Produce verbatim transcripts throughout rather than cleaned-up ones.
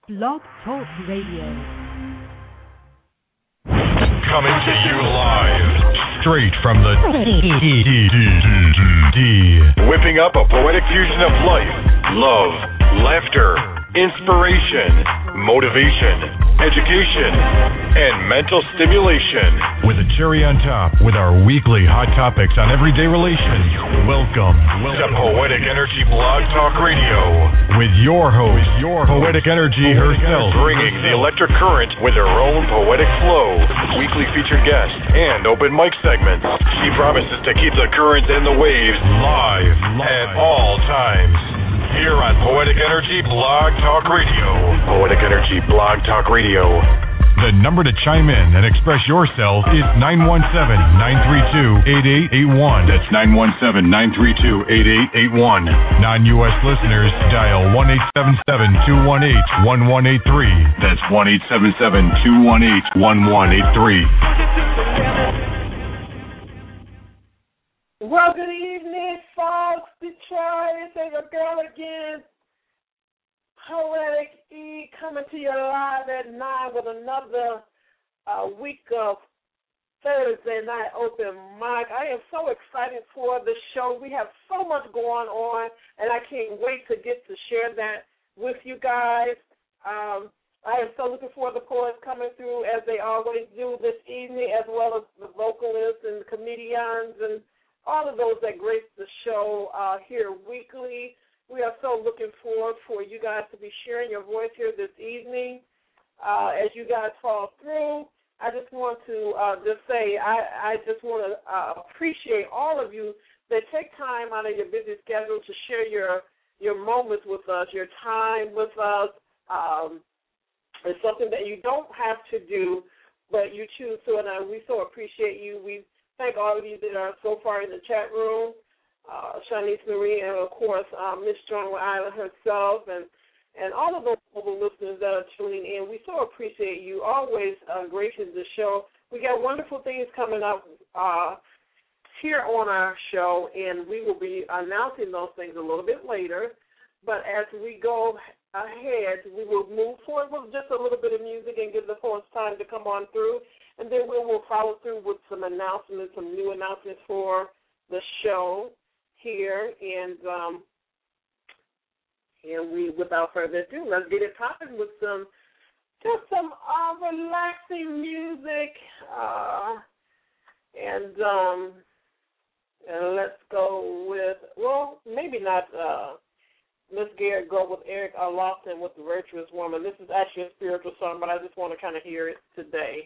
Blog Talk Radio. Coming to you live, straight from the D. Whipping up a poetic fusion of life, love, laughter, inspiration, motivation, education, and mental stimulation. With a cherry on top, with our weekly hot topics on everyday relations. Welcome, welcome to Poetic Energy Blog Talk Radio. With your host, your Poetic Energy herself, bringing the electric current with her own poetic flow. Weekly featured guests and open mic segments. She promises to keep the currents and the waves live, live. at all times. Here on Poetic Energy Blog Talk Radio. Poetic Energy Blog Talk Radio. The number to chime in and express yourself is nine one seven, nine three two, eight eight eight one. That's nine one seven, nine three two, eight eight eight one. Non-U S listeners, dial one eight seven seven, two one eight, one one eight three. That's one eight seven seven, two one eight, one one eight three. Well, good evening, folks. Detroit, it's your girl again. Poetic E coming to you live at nine with another uh, week of Thursday night open mic. I am so excited for the show. We have so much going on, and I can't wait to get to share that with you guys. Um, I am so looking forward to the poets coming through as they always do this evening, as well as the vocalists and the comedians and all of those that grace the show uh, here weekly. We are so looking forward for you guys to be sharing your voice here this evening. Uh, as you guys fall through, I just want to uh, just say I, I just want to uh, appreciate all of you that take time out of your busy schedule to share your your moments with us, your time with us. Um, it's something that you don't have to do, but you choose to, and uh, we so appreciate you. We thank all of you that are so far in the chat room, uh, Shanice Marie, and, of course, uh, Miss Strong Island herself, and, and all of those mobile listeners that are tuning in. We so appreciate you always uh, gracing the show. We got wonderful things coming up uh, here on our show, and we will be announcing those things a little bit later. But as we go ahead, we will move forward with just a little bit of music and give the poets time to come on through. And then we will follow through with some announcements, some new announcements for the show here. And um, and we, without further ado, let's get it popping with some just some uh, relaxing music. Uh, and um, and let's go with well, maybe not. Uh, Miss Garrett go with Eric R. Lawson with The Virtuous Woman. This is actually a spiritual song, but I just want to kind of hear it today.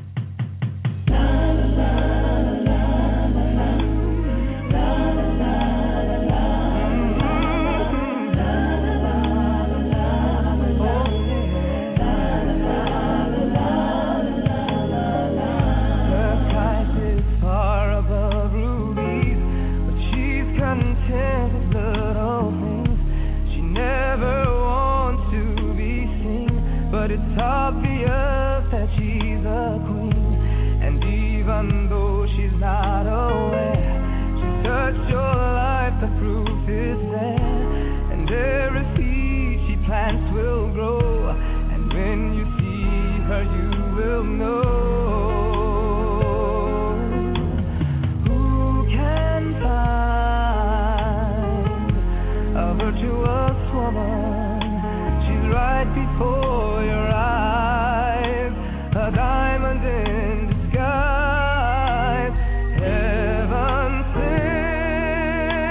It's obvious that she's a queen, and even though she's not aware, she touched your life, the proof is there, and every seed she plants will grow, and when you see her you will know. Who can find a virtuous woman? She's right before your eyes, a diamond in disguise, heaven sent.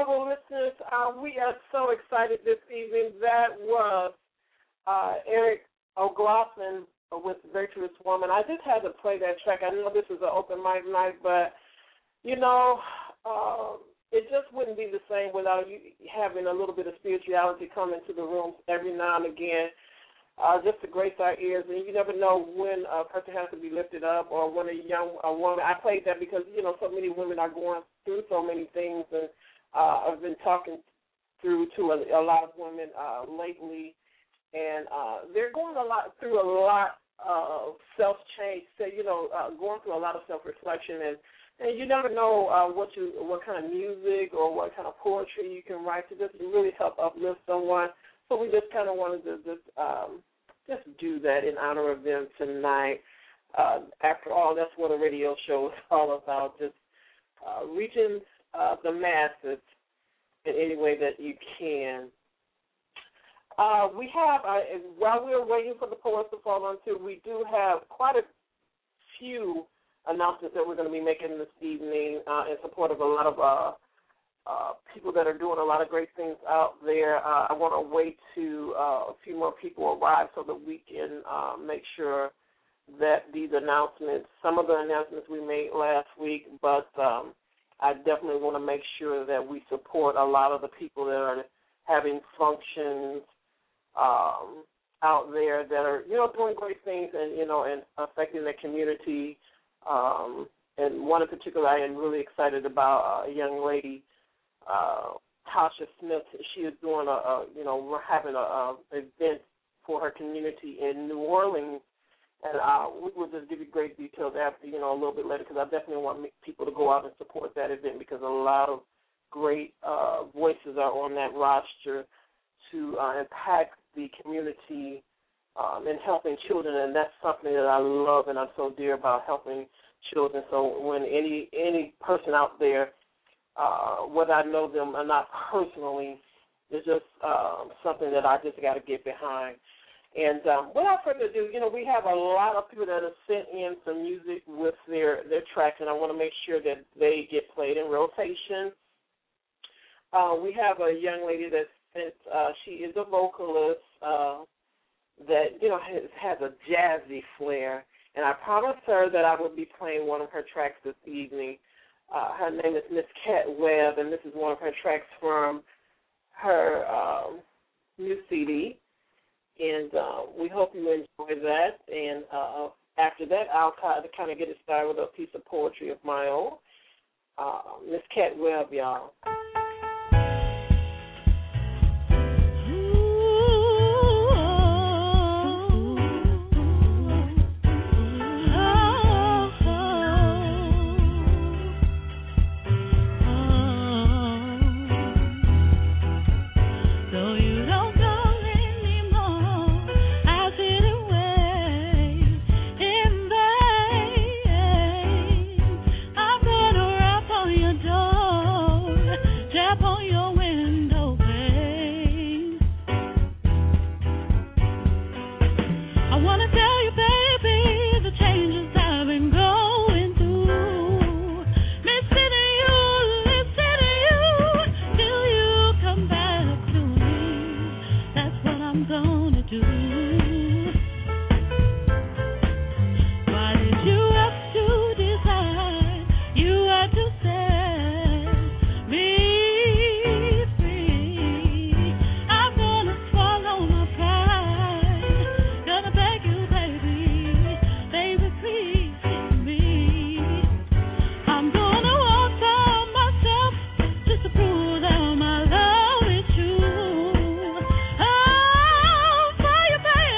Global listeners, uh, we are so excited this evening. That was uh, Eric O'Gloffin with Virtuous Woman. I just had to play that track. I know this is an open mic night, but, you know, uh, it just wouldn't be the same without you having a little bit of spirituality come into the room every now and again, uh, just to grace our ears. And you never know when a person has to be lifted up or when a young a woman. I played that because, you know, so many women are going through so many things, and uh, I've been talking through to a, a lot of women uh, lately, and uh, they're going a lot through a lot of self-change, so, you know, uh, going through a lot of self-reflection, and, and you never know uh, what you, what kind of music or what kind of poetry you can write to just really help uplift someone. So we just kind of wanted to just um, just do that in honor of them tonight. Uh, after all, that's what a radio show is all about, just uh, reaching uh, the masses in any way that you can. Uh, we have, uh, while we're waiting for the poets to fall on too, we do have quite a few announcements that we're going to be making this evening uh, in support of a lot of uh, uh, people that are doing a lot of great things out there. Uh, I want to wait to uh, a few more people arrive so that we can uh, make sure that these announcements, some of the announcements we made last week, but um, I definitely want to make sure that we support a lot of the people that are having functions Um, out there that are, you know, doing great things and, you know, and affecting the community. Um, and one in particular I am really excited about, uh, a young lady, uh, Tasha Smith. She is doing a, a you know, we're having a, a event for her community in New Orleans. And uh, we will just give you great details after, you know, a little bit later, because I definitely want people to go out and support that event, because a lot of great uh, voices are on that roster to uh, impact the community um, and helping children, and that's something that I love and I'm so dear about, helping children. So when any any person out there, uh, whether I know them or not personally, it's just um, something that I just got to get behind. And um, without further ado, you know, we have a lot of people that have sent in some music with their, their tracks, and I want to make sure that they get played in rotation. Uh, we have a young lady that's Uh, she is a vocalist uh, that, you know, has, has a jazzy flair, and I promised her that I would be playing one of her tracks this evening. Uh, her name is Miss Cat Webb, and this is one of her tracks from her um, new C D, and uh, we hope you enjoy that. And uh, after that, I'll kind of get it started with a piece of poetry of my own. Uh, Miss Cat Webb, y'all. Fire, fire.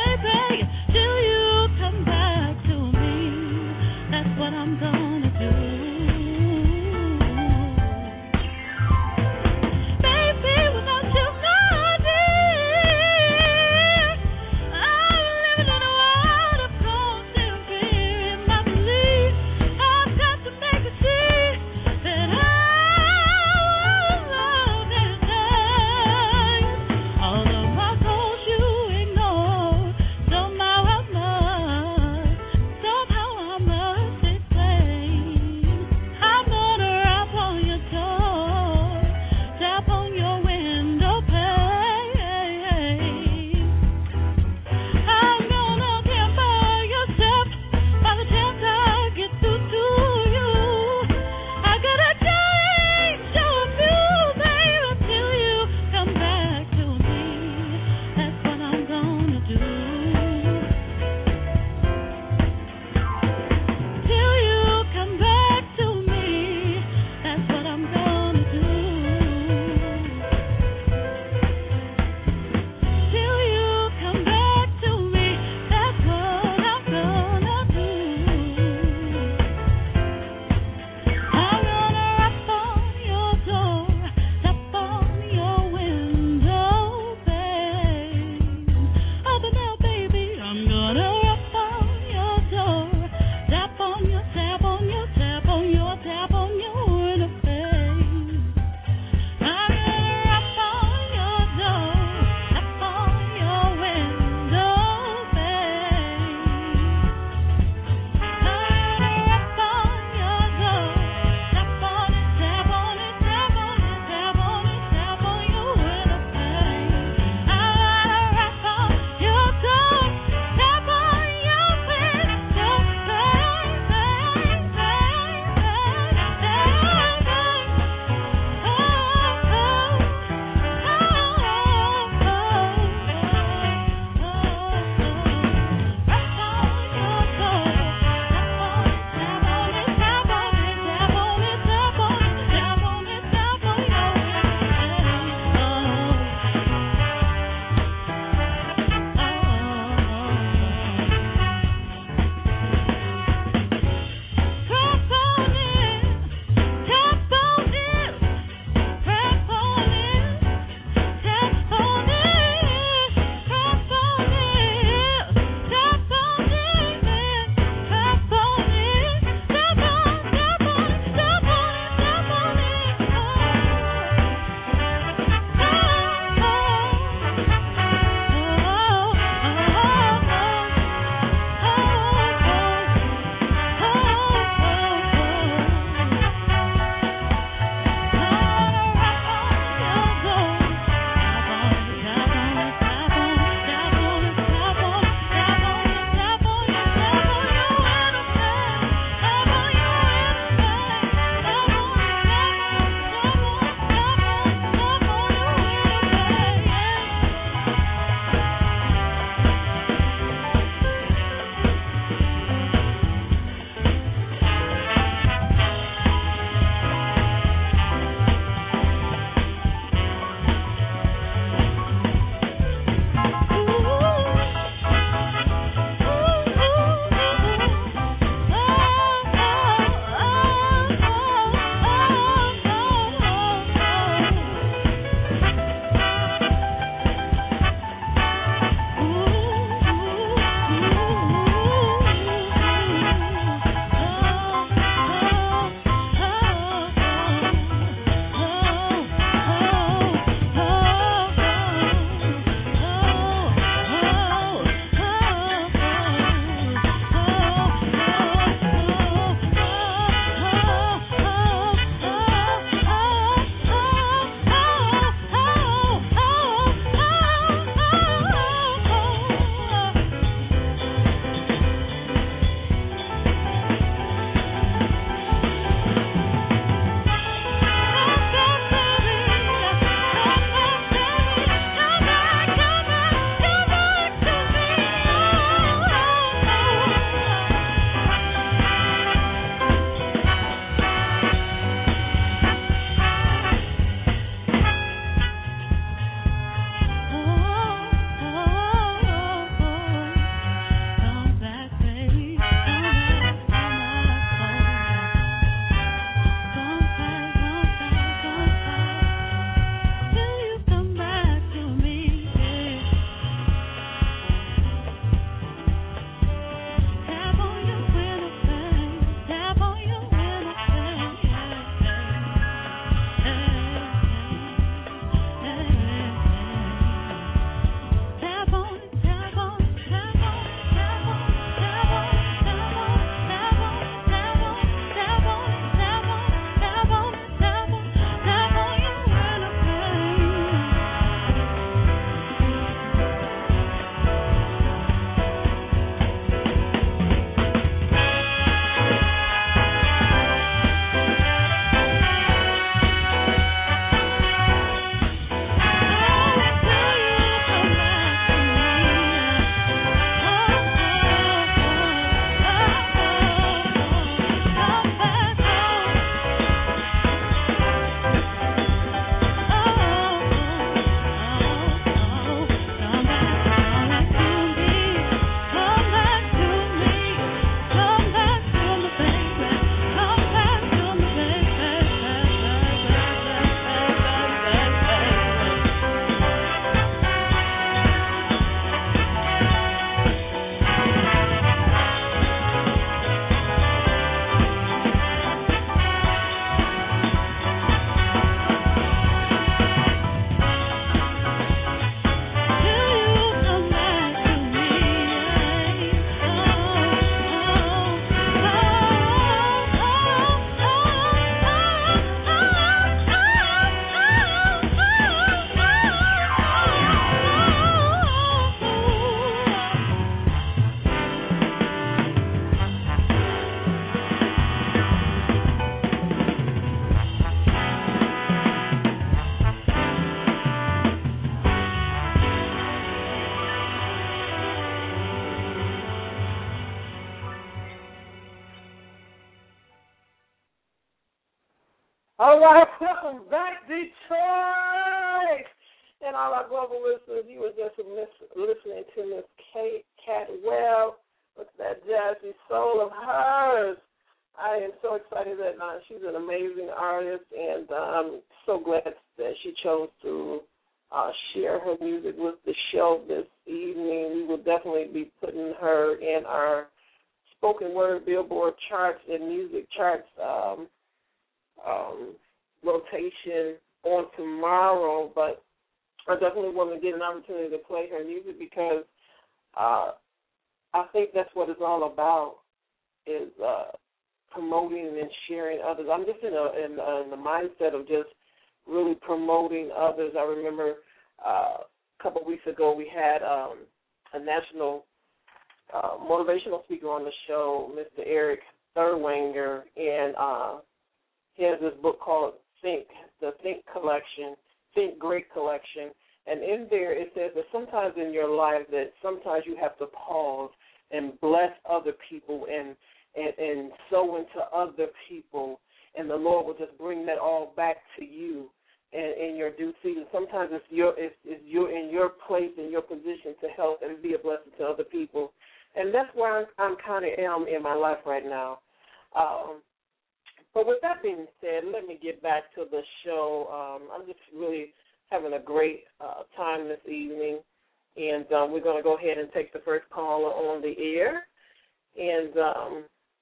All right, welcome back, Detroit. And all our global listeners, you were just miss- listening to Miss Kate Catwell with that jazzy soul of hers. I am so excited that uh, she's an amazing artist, and uh, I'm so glad that she chose to uh, share her music with the show this evening. We will definitely be putting her in our spoken word Billboard charts and music charts um, um, rotation on tomorrow, but I definitely want to get an opportunity to play her music because uh, I think that's what it's all about, is uh, promoting and sharing others. I'm just in, a, in, a, in the mindset of just really promoting others. I remember uh, a couple of weeks ago we had um, a national uh, motivational speaker on the show, Mister Eric Thurwanger, and uh, he has this book called Think, the Think Collection, Think Great Collection, and in there it says that sometimes in your life that sometimes you have to pause and bless other people and and, and sow into other people, and the Lord will just bring that all back to you in, in your due season. Sometimes it's your it's, it's you're in your place in your position to help and be a blessing to other people, and that's where I'm, I'm kind of am in my life right now. Um, But with that being said, let me get back to the show. Um, I'm just really having a great uh, time this evening, and um, we're going to go ahead and take the first caller on the air. And um,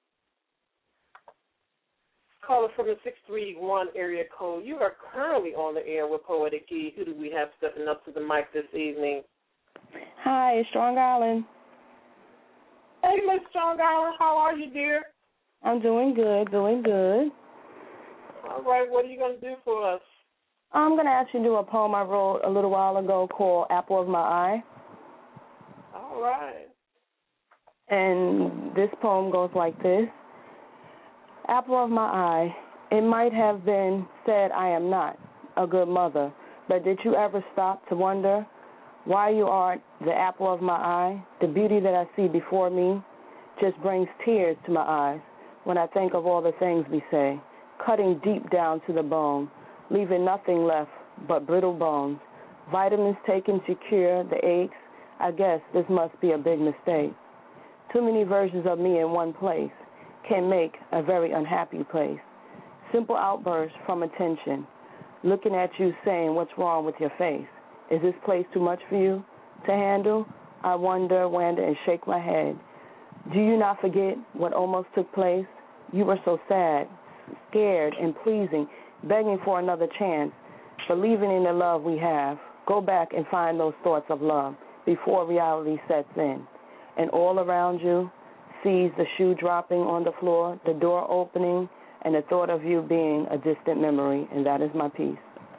caller from the six three one area code, you are currently on the air with Poetic E. Who do we have stepping up to the mic this evening? Hi, it's Strong Island. Hey, Miss Strong Island, how are you, dear? I'm doing good, doing good. All right, what are you going to do for us? I'm going to actually do a poem I wrote a little while ago called Apple of My Eye. All right. And this poem goes like this. Apple of my eye, it might have been said I am not a good mother, but did you ever stop to wonder why you aren't the apple of my eye? The beauty that I see before me just brings tears to my eyes when I think of all the things we say, cutting deep down to the bone, leaving nothing left but brittle bones. Vitamins taken to cure the aches. I guess this must be a big mistake. Too many versions of me in one place can make a very unhappy place. Simple outbursts from attention, looking at you saying what's wrong with your face. Is this place too much for you to handle? I wonder, wonder, and shake my head. Do you not forget what almost took place? You were so sad, scared, and pleasing, begging for another chance, believing in the love we have. Go back and find those thoughts of love before reality sets in. And all around you sees the shoe dropping on the floor, the door opening, and the thought of you being a distant memory, and that is my piece.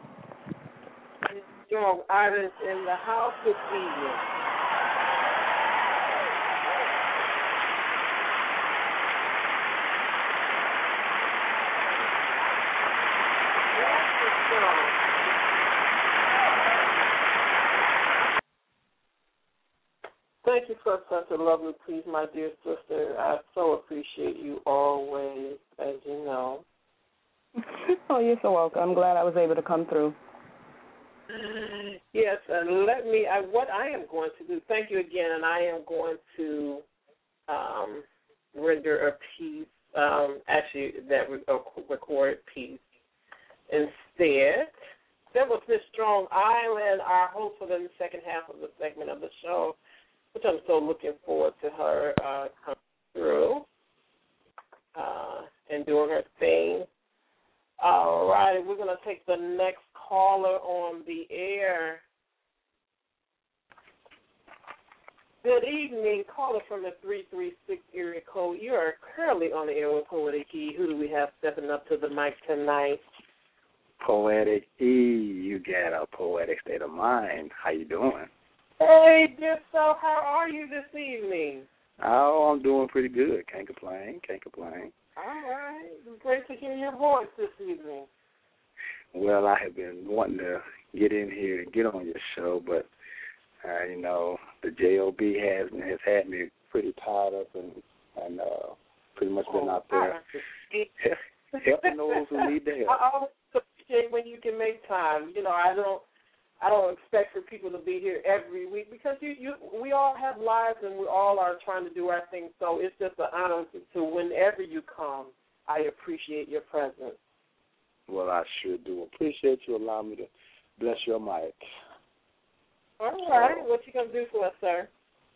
Strong artist in the house this evening. Thank you for such a lovely piece, my dear sister. I so appreciate you always, as you know. Oh, you're so welcome. I'm glad I was able to come through. Yes, and let me, I, what I am going to do, thank you again, and I am going to um, render a piece, um, actually that re- a recorded piece instead. That was Miss Strong Island, our host for the second half of the segment of the show, which I'm so looking forward to her uh, coming through uh, and doing her thing. All right, we're going to take the next caller on the air. Good evening, caller from the three three six area code. You are currently on the air with Poetic E. Who do we have stepping up to the mic tonight? Poetic E, you got a poetic state of mind. How you doing? Hey, dear so, how are you this evening? Oh, I'm doing pretty good. Can't complain. Can't complain. All right. It's great to hear your voice this evening. Well, I have been wanting to get in here and get on your show, but, uh, you know, the J O B has has had me pretty tied up and, and uh, pretty much been oh, out there. helping those who need the help. I always appreciate when you can make time. You know, I don't I don't expect for people to be here every week because you, you we all have lives and we all are trying to do our thing. So it's just an honor to, to whenever you come, I appreciate your presence. Well, I sure do. Appreciate you allowing me to bless your mic. All right. What you going to do for us, sir?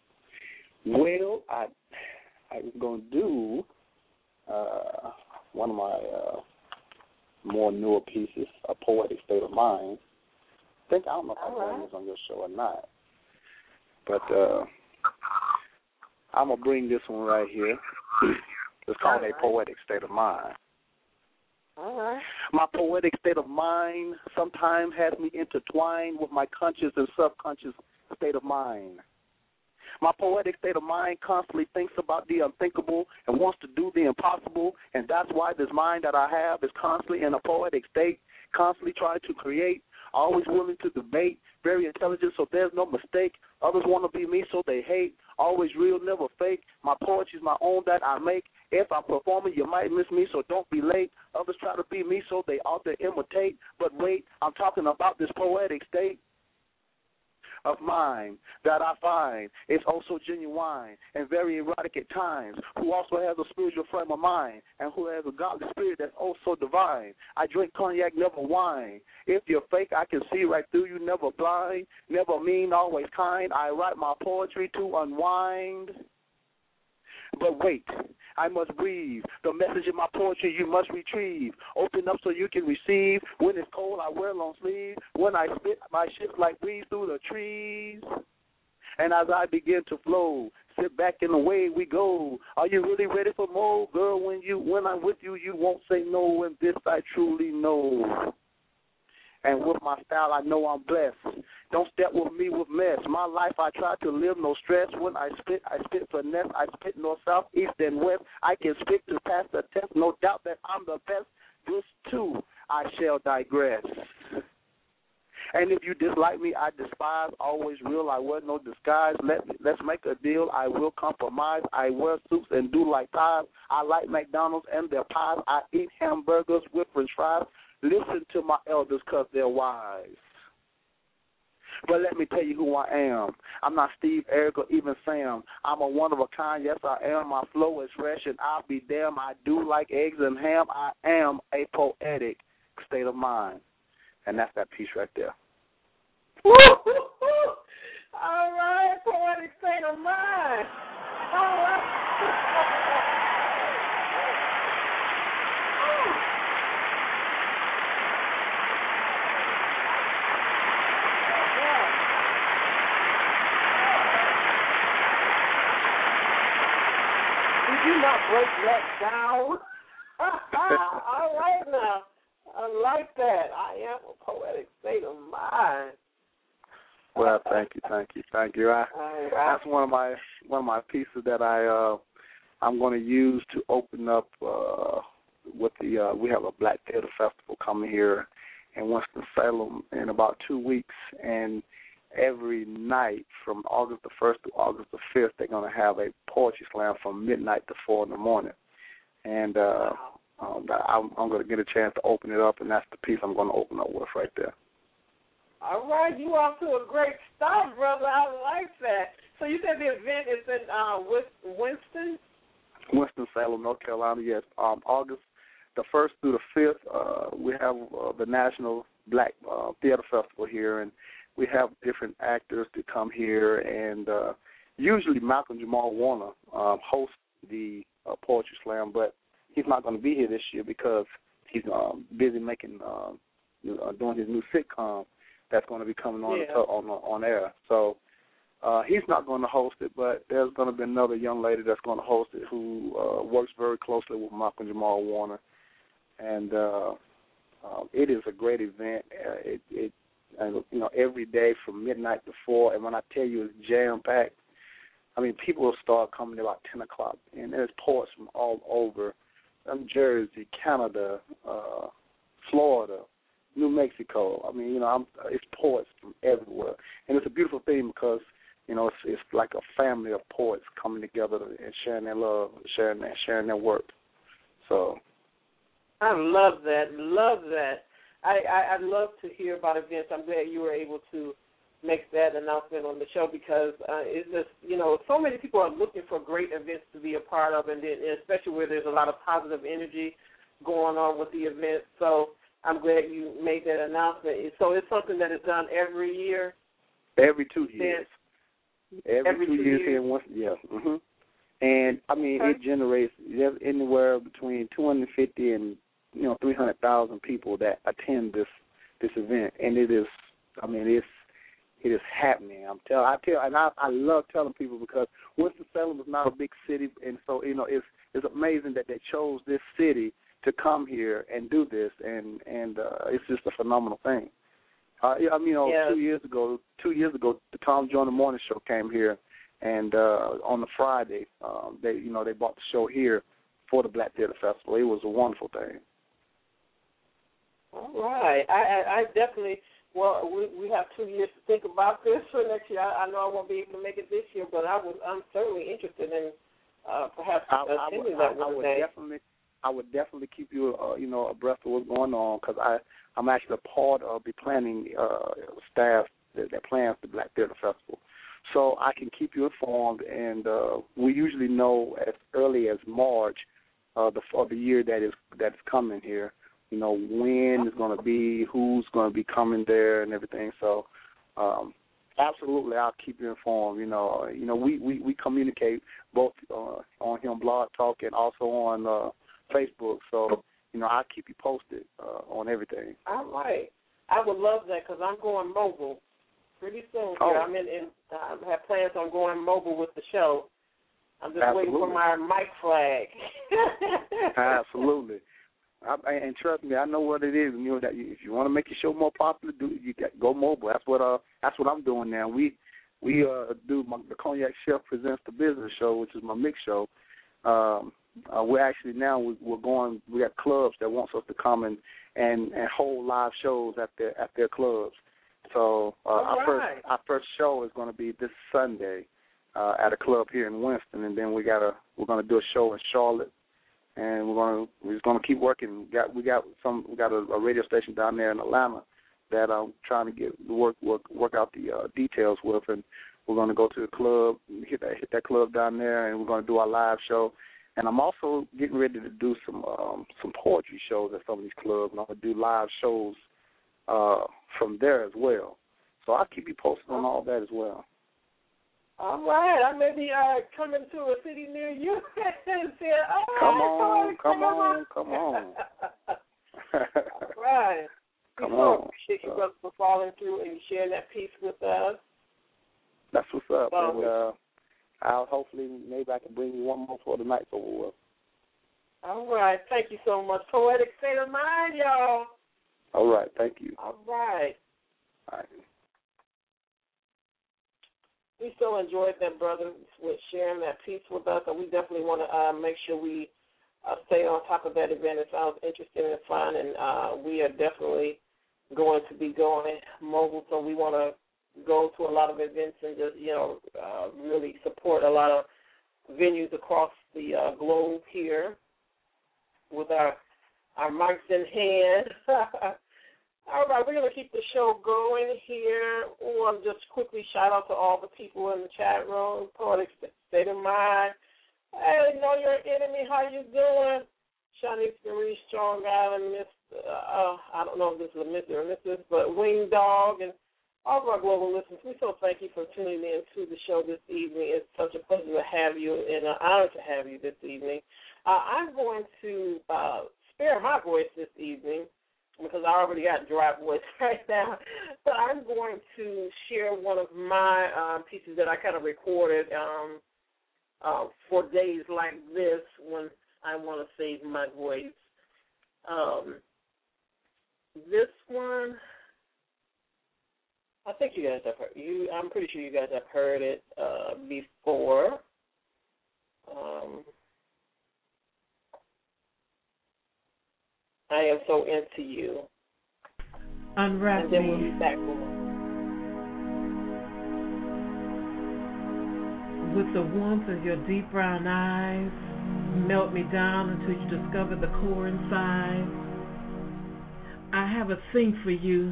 Well, I I was going to do uh, one of my uh, more newer pieces, A Poetic State of Mind. I think, I don't know if I'm playing this on your show or not. But uh, I'm going to bring this one right here. It's called right. A Poetic State of Mind. All right. My poetic state of mind sometimes has me intertwined with my conscious and subconscious state of mind. My poetic state of mind constantly thinks about the unthinkable and wants to do the impossible, and that's why this mind that I have is constantly in a poetic state, constantly trying to create, always willing to debate, very intelligent, so there's no mistake. Others want to be me, so they hate. Always real, never fake. My poetry's my own that I make. If I'm performing, you might miss me, so don't be late. Others try to be me, so they ought to imitate. But wait, I'm talking about this poetic state of mine that I find is also genuine and very erotic at times, who also has a spiritual frame of mind and who has a godly spirit that's also divine. I drink cognac, never wine. If you're fake, I can see right through you, never blind, never mean, always kind. I write my poetry to unwind. But wait, I must breathe. The message in my poetry you must retrieve. Open up so you can receive. When it's cold, I wear long sleeves. When I spit, my ships like breeze through the trees. And as I begin to flow, sit back and away we go. Are you really ready for more? Girl, when you when I'm with you, you won't say no, and this I truly know. And with my style, I know I'm blessed. Don't step with me with mess. My life, I try to live no stress. When I spit, I spit finesse. I spit north, south, east, and west. I can spit to pass the test. No doubt that I'm the best. This, too, I shall digress. And if you dislike me, I despise. Always real, I wear no disguise. Let me, let's make a deal. I will compromise. I wear suits and do like ties. I like McDonald's and their pies. I eat hamburgers with french fries. Listen to my elders because they're wise. But let me tell you who I am. I'm not Steve, Eric, or even Sam. I'm a one of a kind. Yes, I am. My flow is fresh, and I'll be damned. I do like eggs and ham. I am a poetic state of mind. And that's that piece right there. All right, poetic state of mind. All right. Did you not break that down? All right now. I like that. I am a poetic state of mind. Well, thank you, thank you, thank you. I, right. That's one of my one of my pieces that I uh, I'm going to use to open up uh, with the uh, we have a Black Theater Festival coming here in Winston-Salem in about two weeks, and every night from August the first to August the fifth, they're going to have a poetry slam from midnight to four in the morning, and uh, um, I'm, I'm going to get a chance to open it up, and that's the piece I'm going to open up with right there. All right, you off to a great start, brother. I like that. So you said the event is in uh, Winston? Winston-Salem, North Carolina, yes. Um, August the first through the fifth, uh, we have uh, the National Black uh, Theater Festival here, and we have different actors to come here, and uh, usually Malcolm Jamal Warner um, hosts the uh, Poetry Slam, but he's not going to be here this year because he's um, busy making, uh, uh, doing his new sitcom that's going to be coming on yeah. the, on, on air. So uh, he's not going to host it, but there's going to be another young lady that's going to host it who uh, works very closely with Malcolm Jamal Warner, and uh, uh, it is a great event. Uh, it, it And, you know, every day from midnight to four. And when I tell you it's jam-packed, I mean, people will start coming at about ten o'clock. And there's poets from all over, um, Jersey, Canada, uh, Florida, New Mexico. I mean, you know, I'm, it's poets from everywhere. And it's a beautiful thing because, you know, it's, it's like a family of poets coming together and sharing their love, sharing their, sharing their work. So I love that. Love that. I, I, I love to hear about events. I'm glad you were able to make that announcement on the show because uh, it's just, you know, so many people are looking for great events to be a part of, and then, especially where there's a lot of positive energy going on with the event. So I'm glad you made that announcement. So it's something that is done every year? Every two years. Every, every two, two years, years. here once, yeah. Mm-hmm. And, I mean, okay. it generates anywhere between two hundred fifty and, you know, three hundred thousand people that attend this this event. And it is, I mean, it's, it is happening. I'm tell, I tell, and I, I love telling people because Winston-Salem is not a big city, and so you know it's it's amazing that they chose this city to come here and do this, and and uh, it's just a phenomenal thing. Uh, I mean, you know, yeah. two years ago, two years ago, the Tom Joyner Morning Show came here, and uh, on the Friday, um, they you know they brought the show here for the Black Theater Festival. It was a wonderful thing. All right, I, I, I definitely. Well, we we have two years to think about this for next year. I, I know I won't be able to make it this year, but I was I'm certainly interested in uh, perhaps I, attending I, that I, one I would day. definitely, I would definitely keep you, uh, you know, abreast of what's going on because I I'm actually a part of the planning uh, staff that, that plans the Black Theater Festival, so I can keep you informed. And uh, we usually know as early as March uh, the for the year that is that is coming here. You know, when it's going to be, who's going to be coming there and everything. So, um, absolutely, I'll keep you informed. You know, you know, we, we, we communicate both uh, on here on Blog Talk and also on uh, Facebook. So, you know, I'll keep you posted uh, on everything. All right. I would love that because I'm going mobile pretty soon. Oh. Here. I'm in, in I have plans on going mobile with the show. I'm just Absolutely. waiting for my mic flag. Absolutely. I, and trust me, I know what it is. You know that if you want to make your show more popular, do you got, go mobile. That's what uh that's what I'm doing now. We we uh do my, the Cognac Chef presents the business show, which is my mix show. Um, uh, we're actually now we, we're going. We got clubs that want us to come and, and, and hold live shows at their at their clubs. So uh, our right. first our first show is going to be this Sunday uh, at a club here in Winston, and then we got a we're going to do a show in Charlotte. And we're gonna we're just gonna keep working. We got we got some we got a, a radio station down there in Atlanta that I'm trying to get work work work out the uh, details with, and we're gonna go to the club, hit that hit that club down there, and we're gonna do our live show. And I'm also getting ready to do some um, some poetry shows at some of these clubs, and I'm gonna do live shows uh, from there as well. So I'll keep you posted on all that as well. All right, I may be uh, coming to a city near you and saying, oh, come on, come on, come on. All right. Come we on. So appreciate you, brother, for following through and sharing that piece with us. That's what's up. So, and uh, I'll hopefully, maybe I can bring you one more for the night's over with. All right. Thank you so much. Poetic State of Mind, y'all. All right. Thank you. All right. All right. We so enjoyed that, brother, with sharing that piece with us, and we definitely want to uh, make sure we uh, stay on top of that event. It sounds interesting and fun, and uh, we are definitely going to be going mobile, so we want to go to a lot of events and just, you know, uh, really support a lot of venues across the uh, globe here with our, our mics in hand. All right, we're going to keep the show going here. Oh, I'm just quickly shout out to all the people in the chat room. Poetic State of Mind. Hey, know your enemy. How you doing? Shanice Marie, Strong Island, Miss. Uh, I don't know if this is a Mister or Missus, but Wing Dog and all of our global listeners. We so thank you for tuning in to the show this evening. It's such a pleasure to have you and an honor to have you this evening. Uh, I'm going to uh, spare my voice this evening, because I already got dry voice right now. But I'm going to share one of my um, pieces that I kind of recorded um, uh, for days like this when I want to save my voice. Um, this one, I think you guys have heard. You, I'm pretty sure you guys have heard it uh, before. Um, I am so into you. Unwrap and then me. we'll be back with the warmth of your deep brown eyes. melt me down until you discover the core inside. I have a thing for you,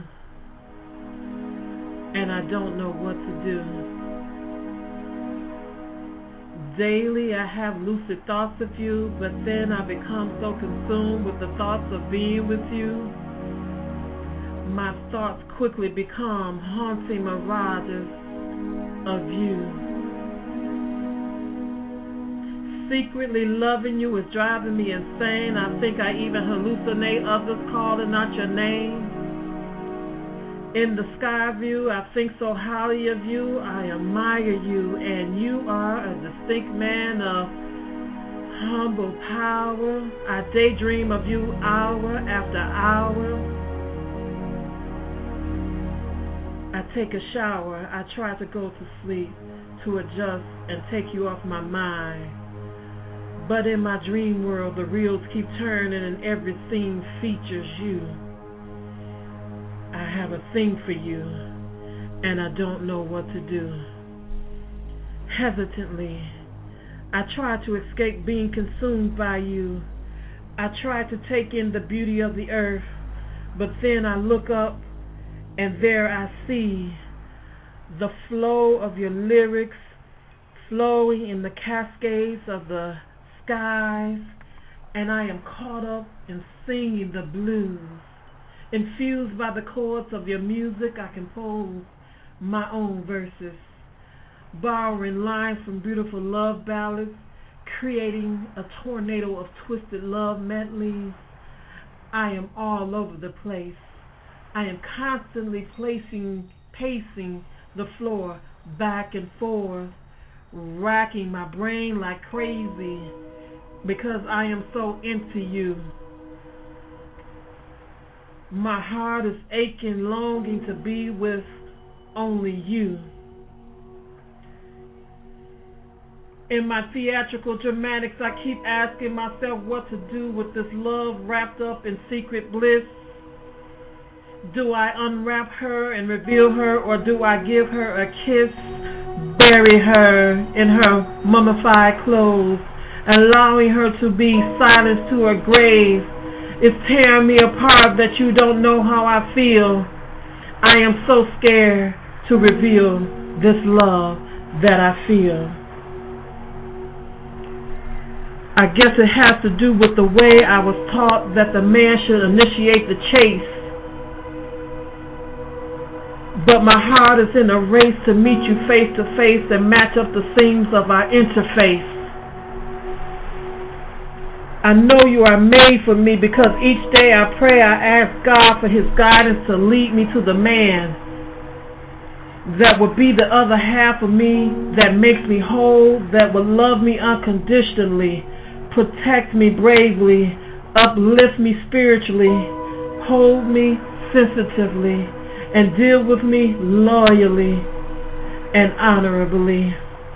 and I don't know what to do. Daily I have lucid thoughts of you, but then I become so consumed with the thoughts of being with you. My thoughts quickly become haunting mirages of you. Secretly loving you is driving me insane. I think I even hallucinate others calling out your name. In the sky view, I think so highly of you. I admire you, and you are a distinct man of humble power. I daydream of you hour after hour. I take a shower. I try to go to sleep to adjust and take you off my mind. But in my dream world, the reels keep turning and every scene features you. I have a thing for you, and I don't know what to do. Hesitantly, I try to escape being consumed by you. I try to take in the beauty of the earth, but then I look up, and there I see the flow of your lyrics flowing in the cascades of the skies, and I am caught up in singing the blues. Infused by the chords of your music, I compose my own verses, borrowing lines from beautiful love ballads, creating a tornado of twisted love medleys. I am all over the place. I am constantly placing, pacing the floor back and forth, racking my brain like crazy because I am so into you. My heart is aching, longing to be with only you. In my theatrical dramatics, I keep asking myself what to do with this love wrapped up in secret bliss. Do I unwrap her and reveal her, or do I give her a kiss, bury her in her mummified clothes, allowing her to be silenced to her grave? It's tearing me apart that you don't know how I feel. I am so scared to reveal this love that I feel. I guess it has to do with the way I was taught that the man should initiate the chase. But my heart is in a race to meet you face to face and match up the seams of our interface. I know you are made for me because each day I pray, I ask God for his guidance to lead me to the man that will be the other half of me, that makes me whole, that will love me unconditionally, protect me bravely, uplift me spiritually, hold me sensitively, and deal with me loyally and honorably.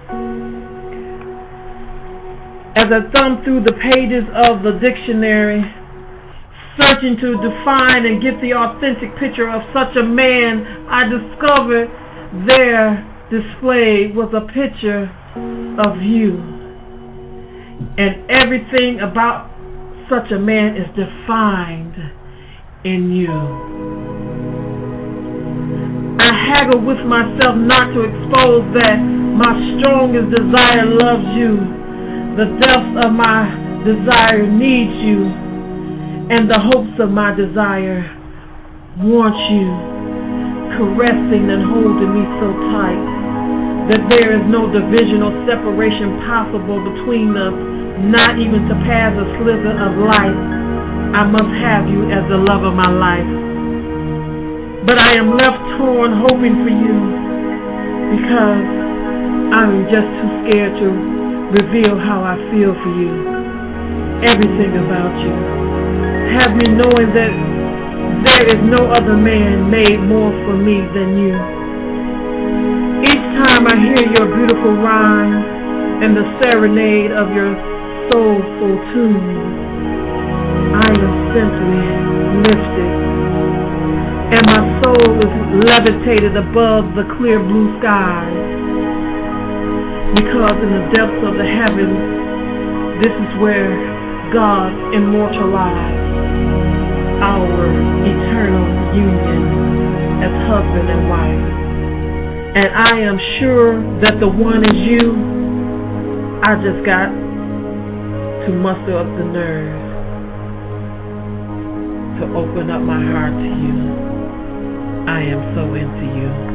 As I thumb through the pages of the dictionary, searching to define and get the authentic picture of such a man, I discovered there displayed was a picture of you. And everything about such a man is defined in you. I haggle with myself not to expose that my strongest desire loves you. The depths of my desire needs you, and the hopes of my desire want you, caressing and holding me so tight that there is no division or separation possible between us, not even to pass a slither of light. I must have you as the love of my life. But I am left torn hoping for you because I'm just too scared to reveal how I feel for you, everything about you. Have me knowing that there is no other man made more for me than you. Each time I hear your beautiful rhyme and the serenade of your soulful tune, I am simply lifted, and my soul is levitated above the clear blue skies. Because in the depths of the heavens, This is where God immortalized our eternal union as husband and wife. And I am sure that the one is you. I just got to muster up the nerve to open up my heart to you. I am so into you.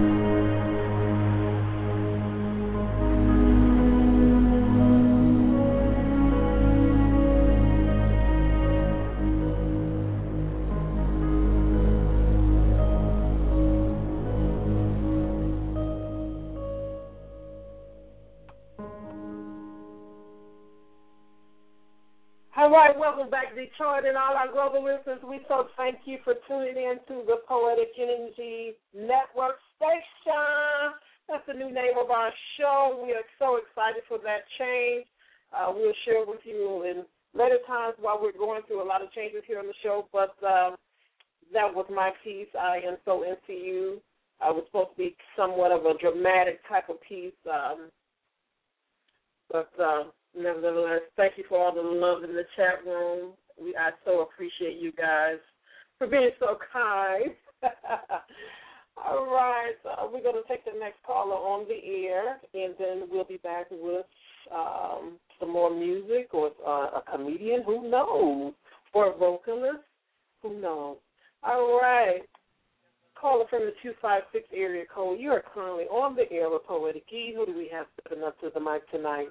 All right, welcome back, Detroit, and all our global listeners. We so thank you for tuning in to the Poetic Energy Network Station. That's the new name of our show. We are so excited for that change. Uh, we'll share with you in later times while we're going through a lot of changes here on the show, but um, that was my piece. I am so into you. Uh, it was supposed to be somewhat of a dramatic type of piece, um, but... Uh, Nevertheless, thank you for all the love in the chat room. We I so appreciate you guys for being so kind. All right, so we're going to take the next caller on the air, and then we'll be back with um, some more music or uh, a comedian, who knows, or a vocalist, who knows. All right, caller from the two five six area code. You are currently on the air with Poetic E. Who do we have stepping up to the mic tonight?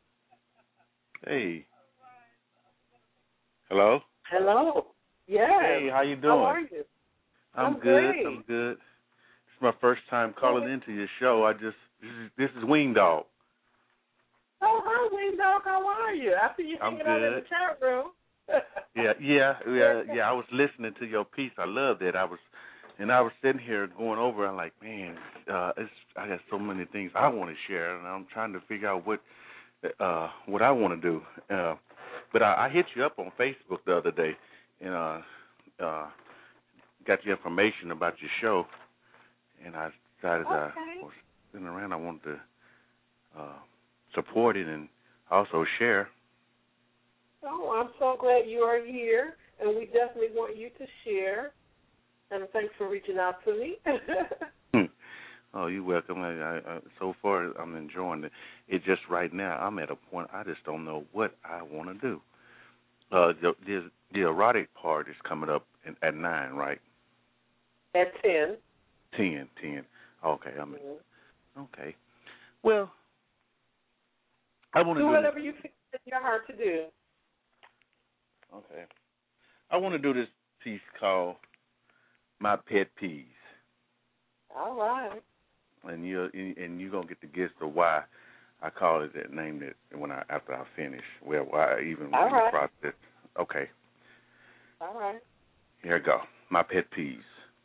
Hey. Hello? Hello. Yes. Hey, how you doing? How are you? I'm, I'm good. great. I'm good. It's my first time calling into your show. I just this is this is Wing Dog. Oh, hi, Wing Dog. How are you? I see you I'm hanging out in the good. chat room. yeah, yeah, yeah, yeah. I was listening to your piece. I loved it. I was, and I was sitting here going over. I'm like, man, uh, it's I got so many things I want to share, and I'm trying to figure out what. Uh, what I want to do, uh, but I, I hit you up on Facebook the other day, and uh, uh, got your information about your show, and I decided okay. I was sitting around. I wanted to uh, support it and also share. Oh, I'm so glad you are here, and we definitely want you to share. And thanks for reaching out to me. Oh, you're welcome. I, I, I, so far, I'm enjoying it. It just right now, I'm at a point I just don't know what I want to do. Uh, the, the the erotic part is coming up in, at nine, right? At ten. Ten, ten. Okay, I'm mm-hmm. okay. Well, I want to do do whatever this. you feel in your heart to do. Okay, I want to do this piece called "My Pet Peeves." All right. And you and you're gonna get the gist of why I call it that, named it when I after I finish. Well, why I even All in right. the process. Okay. All right. Here I go. My pet peeves.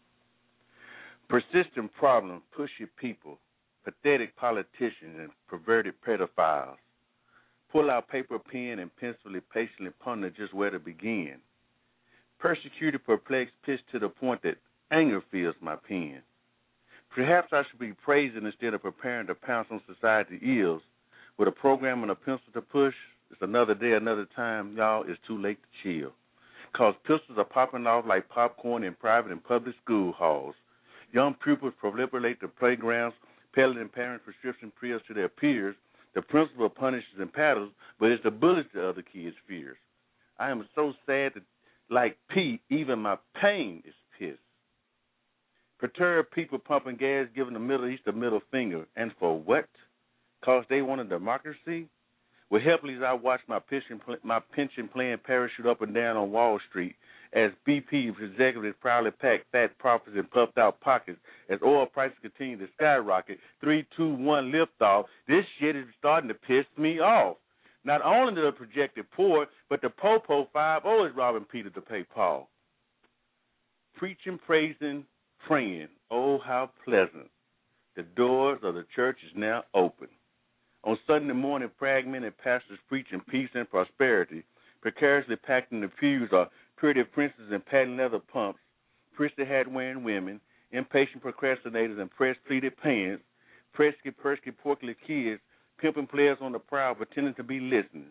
Persistent problems, pushy people, pathetic politicians, and perverted pedophiles. Pull out paper, pen, and pencil, patiently ponder just where to begin. Persecuted, perplexed, pitched to the point that anger fills my pen. Perhaps I should be praising instead of preparing to pounce on society's ills. With a program and a pencil to push, it's another day, another time, y'all, it's too late to chill. Because pistols are popping off like popcorn in private and public school halls. Young pupils proliferate the playgrounds, peddling parents' prescription pills to their peers. The principal punishes and paddles, but it's the bullets the other kids' fears. I am so sad that, like Pete, even my pain is pissed. Perturbed people pumping gas, giving the Middle East a middle finger. And for what? Because they want a democracy? Well, helpless, I watch my pension, my pension plan parachute up and down on Wall Street as B P executives proudly pack fat profits and puffed out pockets as oil prices continue to skyrocket. Three, two, one, lift off. This shit is starting to piss me off. Not only the projected poor, but the Popo five always robbing Peter to pay Paul. Preaching, praising, praying. Oh, how pleasant. The doors of the church is now open. On Sunday morning, fragmented pastors preaching peace and prosperity. Precariously packed in the pews are pretty princes in patent leather pumps, prissy hat-wearing women, impatient procrastinators in press-pleated pants, presky, persky, porkly kids, pimping players on the prowl pretending to be listening.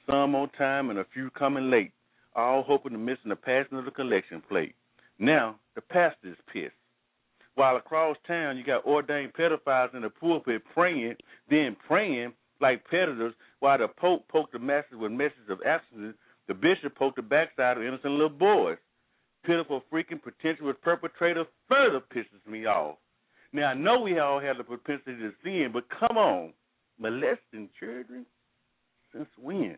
some on time and a few coming late, all hoping to miss the passing of the collection plate. Now, the pastor is pissed. While across town, you got ordained pedophiles in the pulpit praying, then praying like predators, while the Pope poked the masses with messages of abstinence, the bishop poked the backside of innocent little boys. Pitiful, freaking, pretentious perpetrator further pisses me off. Now, I know we all have the propensity to sin, but come on, molesting children? Since when?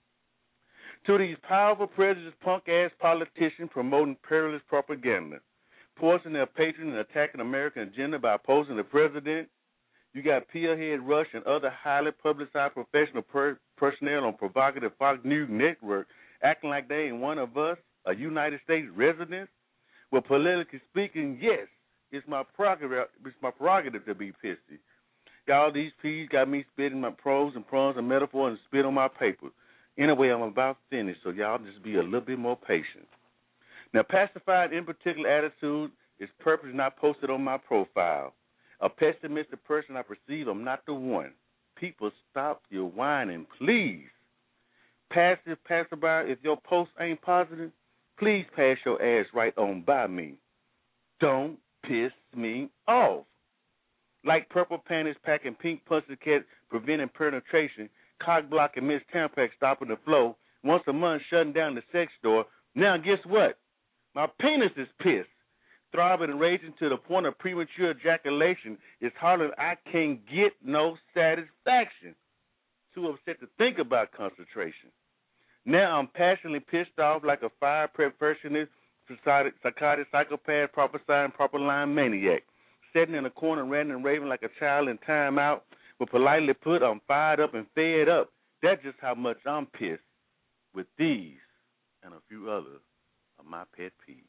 To these powerful, prejudiced, punk-ass politicians promoting perilous propaganda, forcing their patron and attacking American agenda by opposing the president, you got Peelhead Rush and other highly publicized professional per- personnel on provocative Fox News Network acting like they ain't one of us, a United States resident. Well, politically speaking, yes, it's my prerogative, it's my prerogative to be pissy. Y'all, these peas got me spitting my pros and pros and metaphors and spit on my paper. Anyway, I'm about finished, so y'all just be a little bit more patient. Now, pacified in particular attitude is purposely not posted on my profile. A pessimistic person I perceive, I'm not the one. People, stop your whining, please. Passive passerby, if your post ain't positive, please pass your ass right on by me. Don't piss me off. Like purple panties packing pink pussycat preventing penetration, cock blocking Miss Tampax stopping the flow, once a month shutting down the sex store. Now guess what? My penis is pissed. Throbbing and raging to the point of premature ejaculation. It's hollering, I can't get no satisfaction. Too upset to think about concentration. Now I'm passionately pissed off like a fire perfectionist, psychotic, psychotic psychopath, prophesying, proper line maniac. Sitting in a corner, ranting and raving like a child in timeout. But politely put, I'm fired up and fed up. That's just how much I'm pissed with these and a few others of my pet peeves.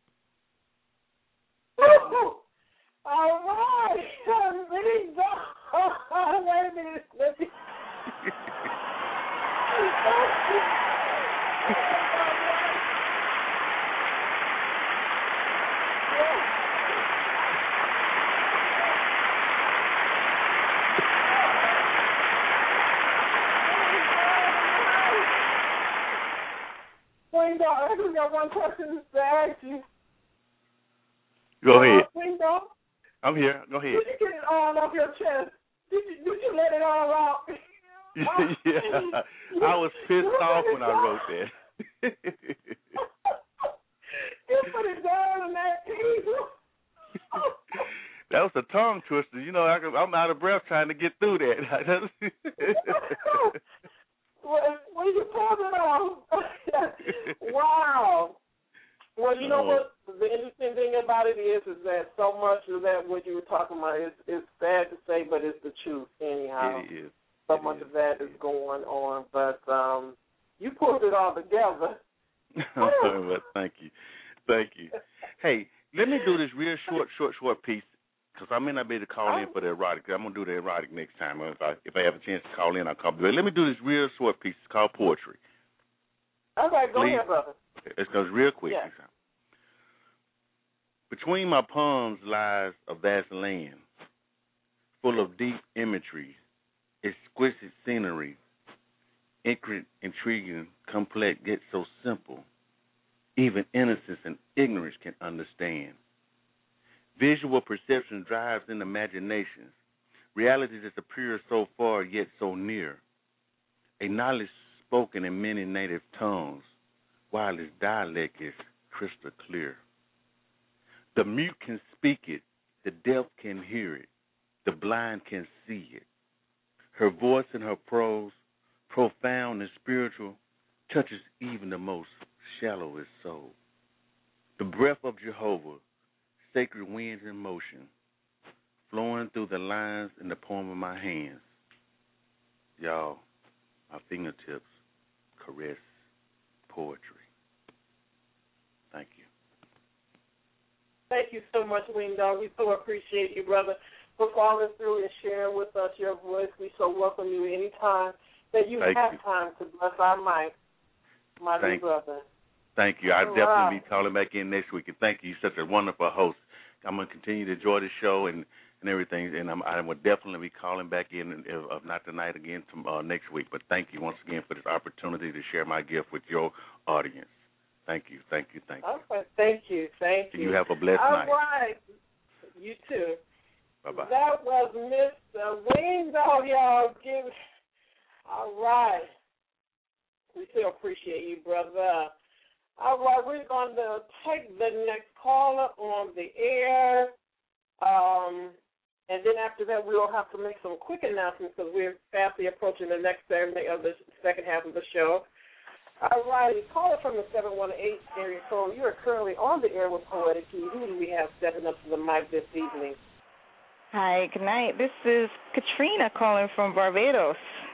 All right. Wait a minute. Let me. Wayne, I just got one question to ask you. Go ahead. Uh, I'm here. Go ahead. Did you get it all off your chest? Did you, did you let it all out? Yeah. I was pissed off when I wrote that. You put it down in that piece. That was a tongue twister. You know, I, I'm out of breath trying to get through that. When you pulled it off. Wow. Well, you know what? The interesting thing about it is, is that so much of that what you were talking about is, is sad to say, but it's the truth anyhow. It is. So it much is. of that is going on, but um, you pulled it all together. Well, thank you, thank you. Hey, let me do this real short, short, short piece because I may not be able to call in for the erotic. I'm gonna do the erotic next time. If I if I have a chance to call in, I'll call. But let me do this real short piece. It's called poetry. Okay, go Please. ahead, brother. It goes real quick. Yeah. Between my palms lies a vast land, full of deep imagery, exquisite scenery, intricate, intriguing, complex, yet so simple. Even innocence and ignorance can understand. Visual perception drives in imaginations. Reality disappears so far, yet so near. A knowledge spoken in many native tongues, while its dialect is crystal clear. The mute can speak it, the deaf can hear it, the blind can see it. Her voice and her prose, profound and spiritual, touches even the most shallowest soul. The breath of Jehovah, sacred winds in motion, flowing through the lines in the palm of my hands. Y'all, my fingertips caress poetry. Thank you. Thank you so much, Wing Dog. We so appreciate you, brother, for calling through and sharing with us your voice. We so welcome you anytime that you Thank have you. time to bless our mic, my dear Thank brother. Thank you. I'll All definitely right. be calling back in next week. And thank you. You're such a wonderful host. I'm going to continue to enjoy the show and and everything. And I'm, I will definitely be calling back in, if, if not tonight, again to, uh, next week. But thank you once again for this opportunity to share my gift with your audience. Thank you, thank you, thank you. Okay, thank you, thank you. You have a blessed All night. All right. You too. Bye-bye. That was Mister Wings on y'all. Give. All right. We still appreciate you, brother. All right, we're going to take the next caller on the air. Um, and then after that, we'll have to make some quick announcements because we're fastly approaching the next segment of the second half of the show. All right, caller from the seven one eight area code. You are currently on the air with Poetic Key. Who do we have stepping up to the mic this evening? Hi, good night. This is Katrina calling from Barbados.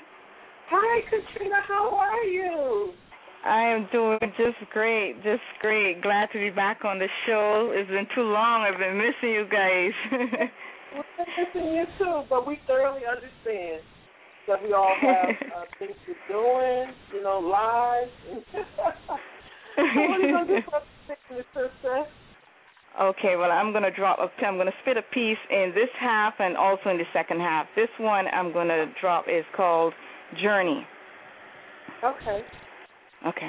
Hi, Katrina. How are you? I am doing just great, just great. Glad to be back on the show. It's been too long. I've been missing you guys. We're missing you too, but we thoroughly understand that we all have uh, things we're doing, you know, lives. So what are you going to do for us, sister? Okay, well, I'm going to drop a, I'm going to spit a piece in this half and also in the second half. This one I'm going to drop is called Journey. Okay. Okay.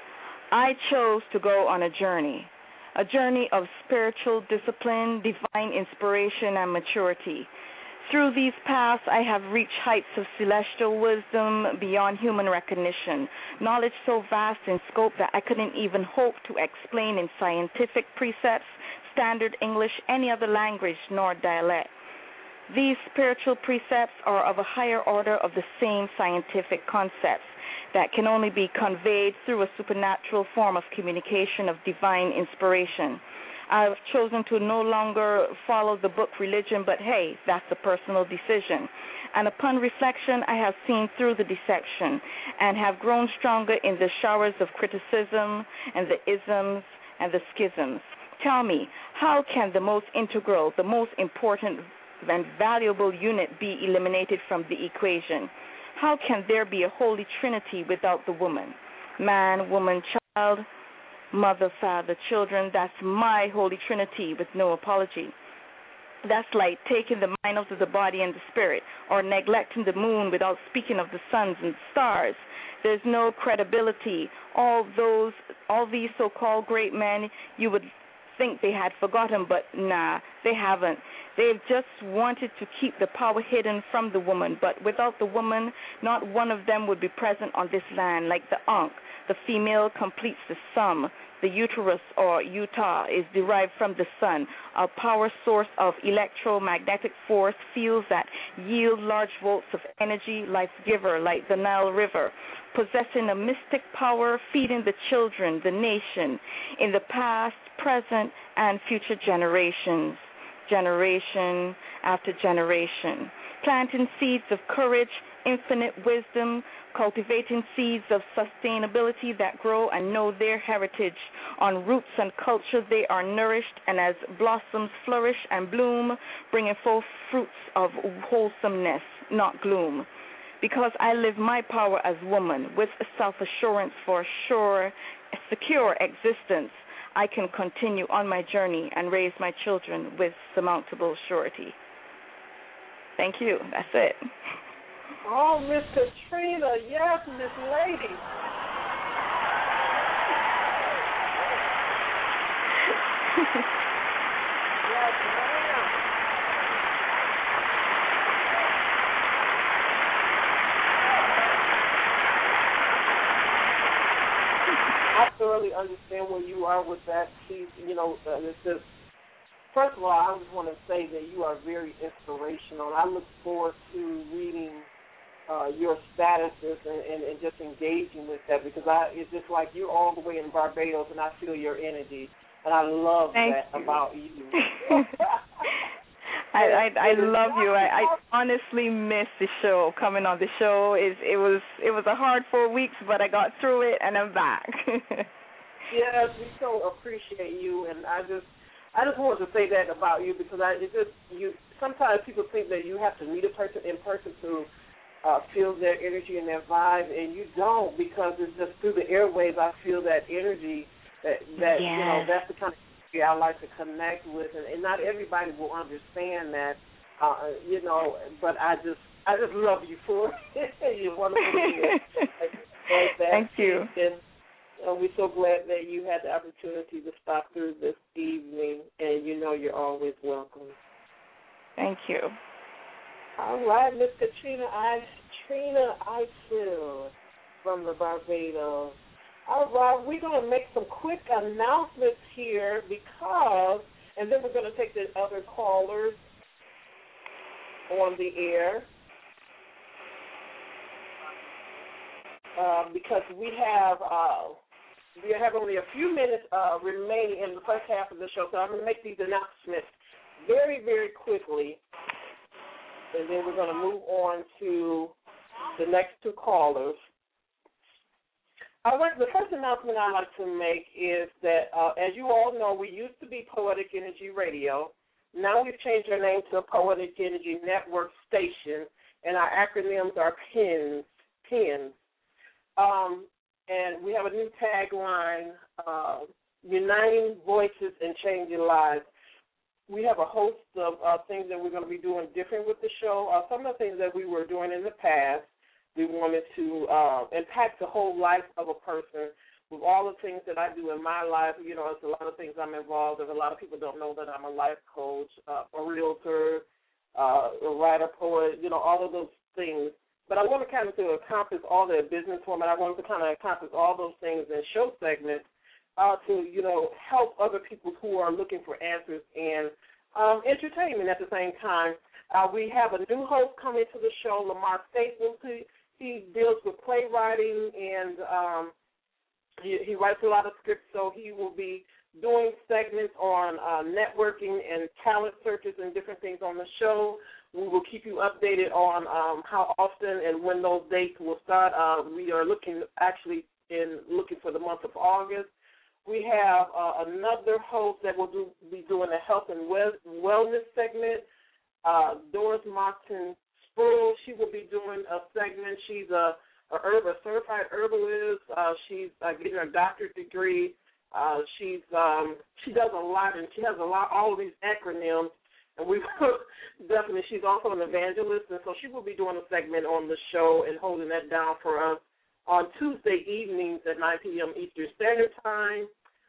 I chose to go on a journey, a journey of spiritual discipline, divine inspiration, and maturity. Through these paths, I have reached heights of celestial wisdom beyond human recognition, knowledge so vast in scope that I couldn't even hope to explain in scientific precepts, standard English, any other language, nor dialect. These spiritual precepts are of a higher order of the same scientific concepts that can only be conveyed through a supernatural form of communication of divine inspiration. I've chosen to no longer follow the book religion, but hey, that's a personal decision. And upon reflection, I have seen through the deception and have grown stronger in the showers of criticism and the isms and the schisms. Tell me, how can the most integral, the most important and valuable unit be eliminated from the equation? How can there be a holy trinity without the woman? Man, woman, child, mother, father, children, that's my holy trinity with no apology. That's like taking the mind out of the body and the spirit, or neglecting the moon without speaking of the suns and stars. There's no credibility. All those, all these so-called great men, you would think they had forgotten, but nah, they haven't. They've just wanted to keep the power hidden from the woman, but without the woman, not one of them would be present on this land. Like the Ankh, the female completes the sum. The uterus, or Utah, is derived from the sun, a power source of electromagnetic force, fields that yield large volts of energy, life giver, like the Nile River, possessing a mystic power, feeding the children, the nation, in the past, present, and future generations, generation after generation, planting seeds of courage, infinite wisdom, cultivating seeds of sustainability that grow and know their heritage. On roots and culture they are nourished, and as blossoms flourish and bloom, bringing forth fruits of wholesomeness, not gloom. Because I live my power as woman with self-assurance for sure, secure existence, I can continue on my journey and raise my children with surmountable surety. Thank you. That's it. Oh, Miss Katrina, yes, Miss Lady. Yes, ma'am. I thoroughly understand where you are with that piece. You know, uh, it's just, first of all, I just want to say that you are very inspirational. I look forward to reading uh, your statuses and, and, and just engaging with that, because I, it's just like you're all the way in Barbados, and I feel your energy, and I love Thank that you. about you. I, I I love you. I, I honestly miss the show. Coming on the show is it was it was a hard four weeks, but I got through it and I'm back. Yes, we so appreciate you, and I just I just wanted to say that about you, because I it just you sometimes people think that you have to meet a person in person to uh, feel their energy and their vibe, and you don't, because it's just through the airwaves I feel that energy that that yes. you know that's the kind of energy I like to connect with, and, and not everybody will understand that. Uh, you know, but I just I just love you for it. You're wonderful to Thank you. And, and we're so glad that you had the opportunity to stop through this evening, and you know you're always welcome. Thank you. All right, Miss Katrina I Trina Ifill from the Barbados. All right, we're going to make some quick announcements here because, and then we're going to take the other callers on the air uh, because we have uh, we have only a few minutes uh, remaining in the first half of the show, so I'm going to make these announcements very, very quickly, and then we're going to move on to the next two callers. All right, the first announcement I'd like to make is that, uh, as you all know, we used to be Poetic Energy Radio. Now we've changed our name to Poetic Energy Network Station, and our acronyms are PINS. PINS. Um, and we have a new tagline, uh, Uniting Voices and Changing Lives. We have a host of uh, things that we're going to be doing different with the show. Uh, some of the things that we were doing in the past, we wanted to uh, impact the whole life of a person. With all the things that I do in my life, you know, it's a lot of things I'm involved in. A lot of people don't know that I'm a life coach, uh, a realtor, uh, a writer, poet, you know, all of those things. But I want to kind of to accomplish all the business woman. I want to kind of accomplish all those things in show segments uh, to, you know, help other people who are looking for answers and um, entertainment at the same time. Uh, we have a new host coming to the show, Lamar Staples. He, he deals with playwriting and um, he, he writes a lot of scripts, so he will be doing segments on uh, networking and talent searches and different things on the show. We will keep you updated on um, how often and when those dates will start. Uh, we are looking actually in looking for the month of August. We have uh, another host that will do, be doing a health and wellness segment. Uh, Doris Martin Sproul, she will be doing a segment. She's a, a, herb, a certified herbalist. Uh, she's uh, getting her doctorate degree. Uh, she's um, she does a lot, and she has a lot all of these acronyms. And we definitely, she's also an evangelist, and so she will be doing a segment on the show and holding that down for us on Tuesday evenings at nine p.m. Eastern Standard Time.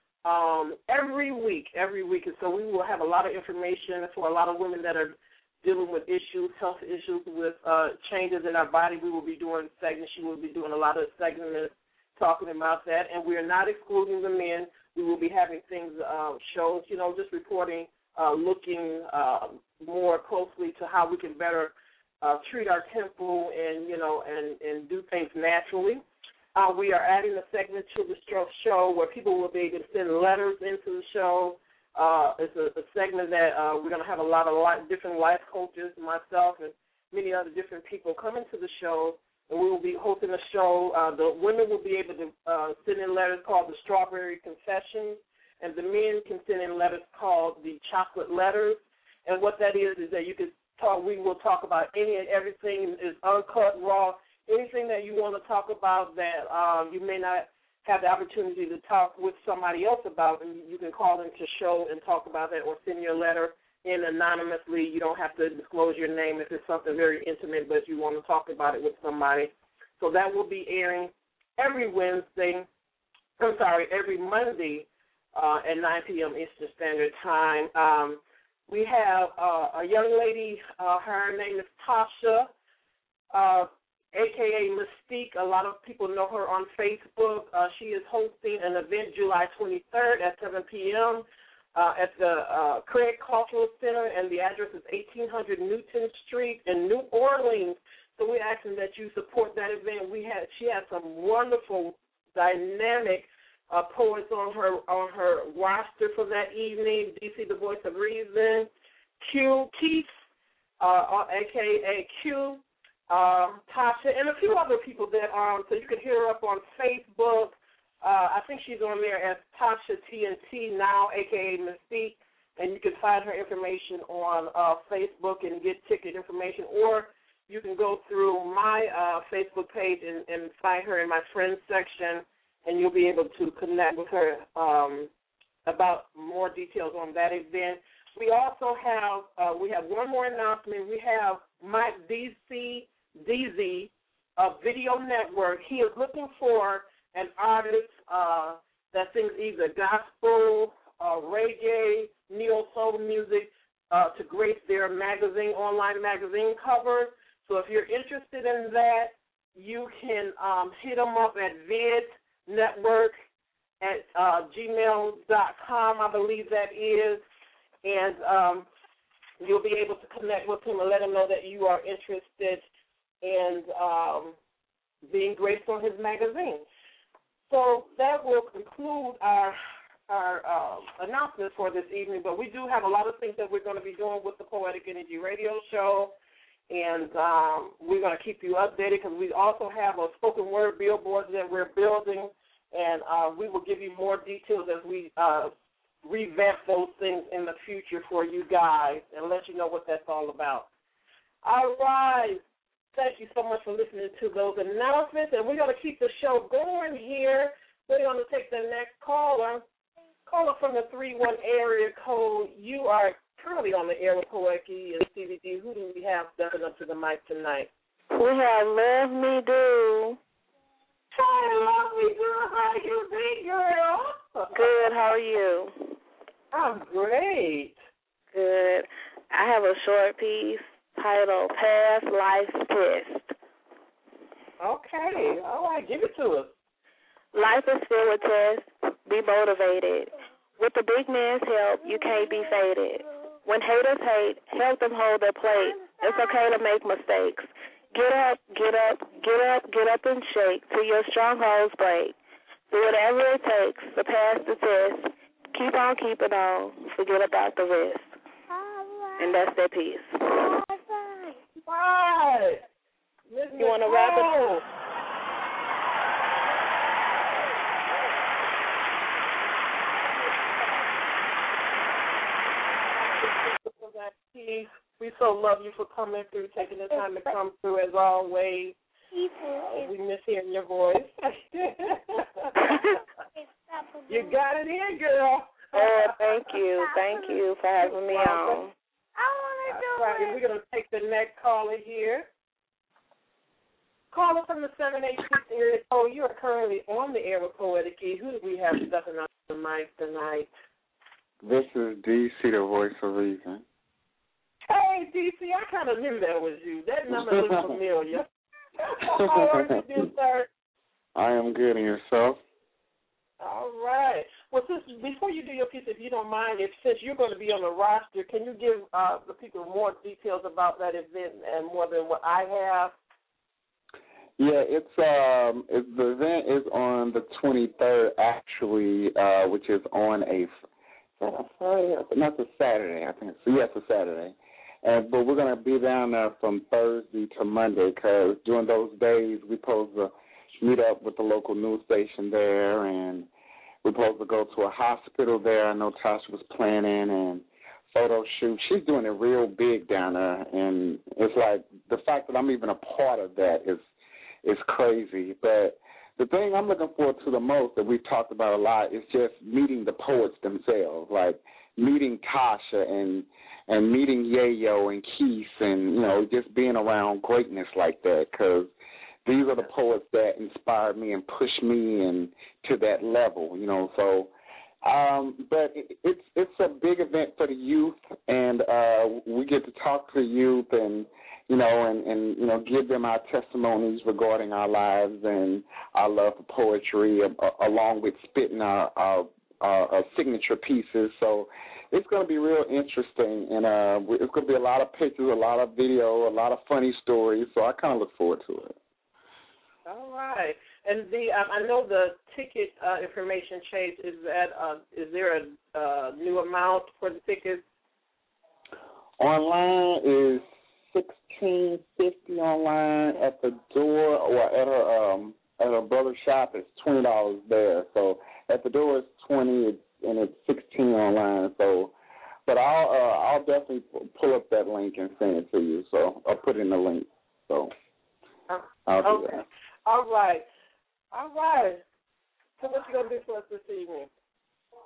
Um, every week, every week, and so we will have a lot of information for a lot of women that are dealing with issues, health issues with uh, changes in our body. We will be doing segments. She will be doing a lot of segments talking about that, and we are not excluding the men. We will be having things, uh, shows, you know, just reporting, uh, looking uh, more closely to how we can better uh, treat our temple and, you know, and, and do things naturally. Uh, we are adding a segment to the show where people will be able to send letters into the show. Uh, it's a, a segment that uh, we're going to have a lot of life, different life coaches, myself and many other different people coming to the show, and we will be hosting a show. Uh, the women will be able to uh, send in letters called the Strawberry Confessions, and the men can send in letters called the Chocolate Letters. And what that is is that you can talk. We will talk about any and everything is uncut, raw. Anything that you want to talk about that um, you may not have the opportunity to talk with somebody else about, and you can call into the show and talk about that or send your letter in anonymously. You don't have to disclose your name if it's something very intimate, but you want to talk about it with somebody. So that will be airing every Wednesday, I'm sorry, every Monday uh, at nine p.m. Eastern Standard Time. Um, we have uh, a young lady, uh, her name is Tasha, uh, a k a. Mystique. A lot of people know her on Facebook. Uh, she is hosting an event July twenty-third at seven p.m. Uh, at the uh, Craig Cultural Center, and the address is eighteen hundred Newton Street in New Orleans. So we're asking that you support that event. We had She has some wonderful, dynamic uh, poets on her on her roster for that evening. D C, the Voice of Reason, Q Keith, uh, a k a. Q, Uh, Tasha, and a few other people that um, so you can hear her up on Facebook. Uh, I think she's on there as Tasha T N T now, a k a. Mystique, and you can find her information on uh, Facebook and get ticket information, or you can go through my uh, Facebook page and, and find her in my friends section, and you'll be able to connect with her um, about more details on that event. we also have uh, we have one more announcement. We have Mike D C D Z, a Video Network. He is looking for an artist uh, that sings either gospel, uh, reggae, neo soul music uh, to grace their magazine, online magazine cover. So if you're interested in that, you can um, hit them up at vidnetwork at uh, gmail dot com, I believe that is, and um, you'll be able to connect with him and let him know that you are interested in um, being graced on his magazine. So that will conclude our our uh, announcements for this evening, but we do have a lot of things that we're going to be doing with the Poetic Energy Radio Show, and um, we're going to keep you updated because we also have a spoken word billboard that we're building, and uh, we will give you more details as we uh, revamp those things in the future for you guys and let you know what that's all about. All right. Thank you so much for listening to those announcements, and we're going to keep the show going here. We're going to take the next caller. Caller from the three one area code. You are currently on the air with Poetic and C B D. Who do we have stepping up to the mic tonight? We have Love Me Do. Hi, Love Me Do. How you doing, girl? Good. How are you? I'm great. Good. I have a short piece titled Past Life Test. Okay. All right. Give it to us. Life is filled with tests. Be motivated. With the big man's help, you can't be faded. When haters hate, help them hold their plate. It's okay to make mistakes. Get up, get up, get up, get up and shake till your strongholds break. Do whatever it takes to pass the test. Keep on keeping on. Forget about the rest. And that's their piece. Right. You want to wrap it? We so love you for coming through, taking the time to come through as always. Uh, we miss hearing your voice. You got it in, girl. Oh, thank you. Thank you for having me on. I want to do right. it. We're going to take the next caller here. Caller from the seven eight six area. Oh, you are currently on the air with Poetic E. Who do we have stepping up the mic tonight? This is D C, the voice of reason. Hey, D C, I kind of knew that was you. That number looks familiar. How are you doing, sir? I am good, and yourself? All right. Well, since before you do your piece, if you don't mind, if since you're going to be on the roster, can you give uh, the people more details about that event and more than what I have? Yeah, it's um, it, the event is on the twenty-third, actually, uh, which is on a, a Friday, not a Saturday, I think. So yes, a Saturday. And but we're going to be down there from Thursday to Monday because during those days we're supposed to meet up with the local news station there, and we're supposed to go to a hospital there. I know Tasha was planning and photo shoot. She's doing it real big down there, and it's like the fact that I'm even a part of that is is crazy. But the thing I'm looking forward to the most that we've talked about a lot is just meeting the poets themselves, like meeting Tasha and and meeting Yayo and Keith and, you know, just being around greatness like that because these are the poets that inspired me and pushed me and to that level, you know. So, um, but it, it's it's a big event for the youth, and uh, we get to talk to the youth and, you know, and, and, you know, give them our testimonies regarding our lives and our love for poetry, uh, along with spitting our, our, our, our signature pieces. So it's going to be real interesting, and uh, it's going to be a lot of pictures, a lot of video, a lot of funny stories. So I kind of look forward to it. All right, and the um, I know the ticket uh, information, Chase, is that uh, is there a uh, new amount for the tickets? Online is sixteen fifty online at the door, or at her um at her brother's shop. It's twenty dollars there. So at the door it's twenty, and it's sixteen online. So, but I'll uh, I'll definitely pull up that link and send it to you. So I'll put in the link. So I'll do okay. that. All right. All right. So what you going to do for us this evening?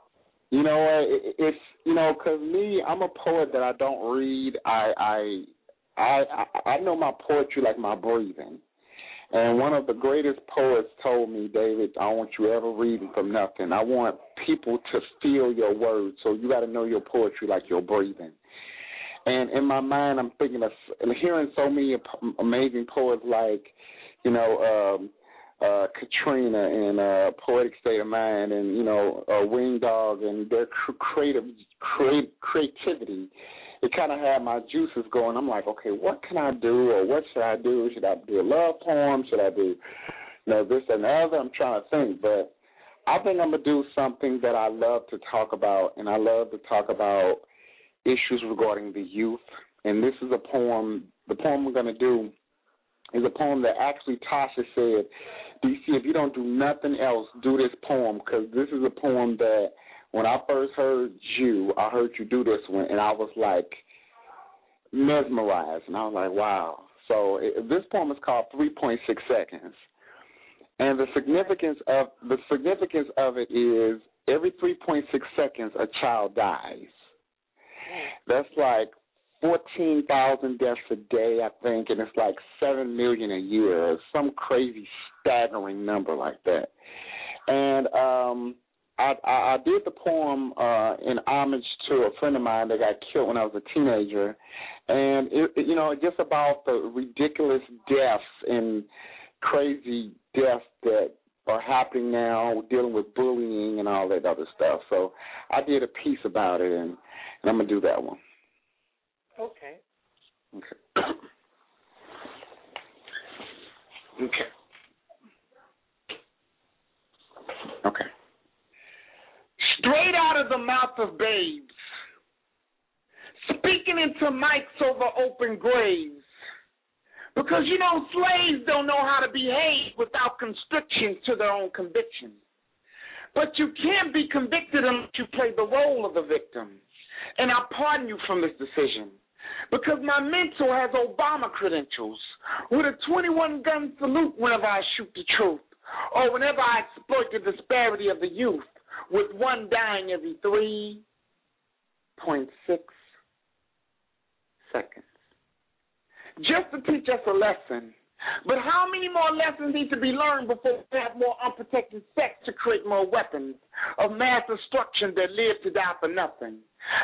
You know what? It's, you know, because me, I'm a poet that I don't read. I, I, I, I know my poetry like my breathing. And one of the greatest poets told me, David, I don't want you ever reading from nothing. I want people to feel your words. So you got to know your poetry like your breathing. And in my mind, I'm thinking of hearing so many amazing poets like, you know, um, uh, Katrina and uh, Poetic State of Mind, and, you know, uh, Wing Dog, and their creative create, creativity. It kind of had my juices going. I'm like, okay, what can I do, or what should I do? Should I do a love poem? Should I do, you know, this and the other? I'm trying to think, but I think I'm going to do something that I love to talk about, and I love to talk about issues regarding the youth. And this is a poem, the poem we're going to do is a poem that actually Tasha said, D C, if you don't do nothing else, do this poem, because this is a poem that when I first heard you, I heard you do this one, and I was like mesmerized, and I was like, wow. So it, this poem is called three point six seconds, and the significance of the significance of it is every three point six seconds a child dies. That's like fourteen thousand deaths a day, I think, and it's like seven million a year, some crazy, staggering number like that. And um, I, I, I did the poem uh, in homage to a friend of mine that got killed when I was a teenager, and it, it, you know, just about the ridiculous deaths and crazy deaths that are happening now, dealing with bullying and all that other stuff. So I did a piece about it, and, and I'm gonna do that one. Okay. Okay. Okay. Okay. Straight out of the mouth of babes, speaking into mics over open graves. Because, you know, slaves don't know how to behave without constriction to their own conviction. But you can't be convicted unless you play the role of the victim. And I pardon you from this decision. Because my mentor has Obama credentials with a twenty-one gun salute whenever I shoot the truth, or whenever I exploit the disparity of the youth, with one dying every three point six seconds. Just to teach us a lesson. But how many more lessons need to be learned before we have more unprotected sex to create more weapons of mass destruction that live to die for nothing?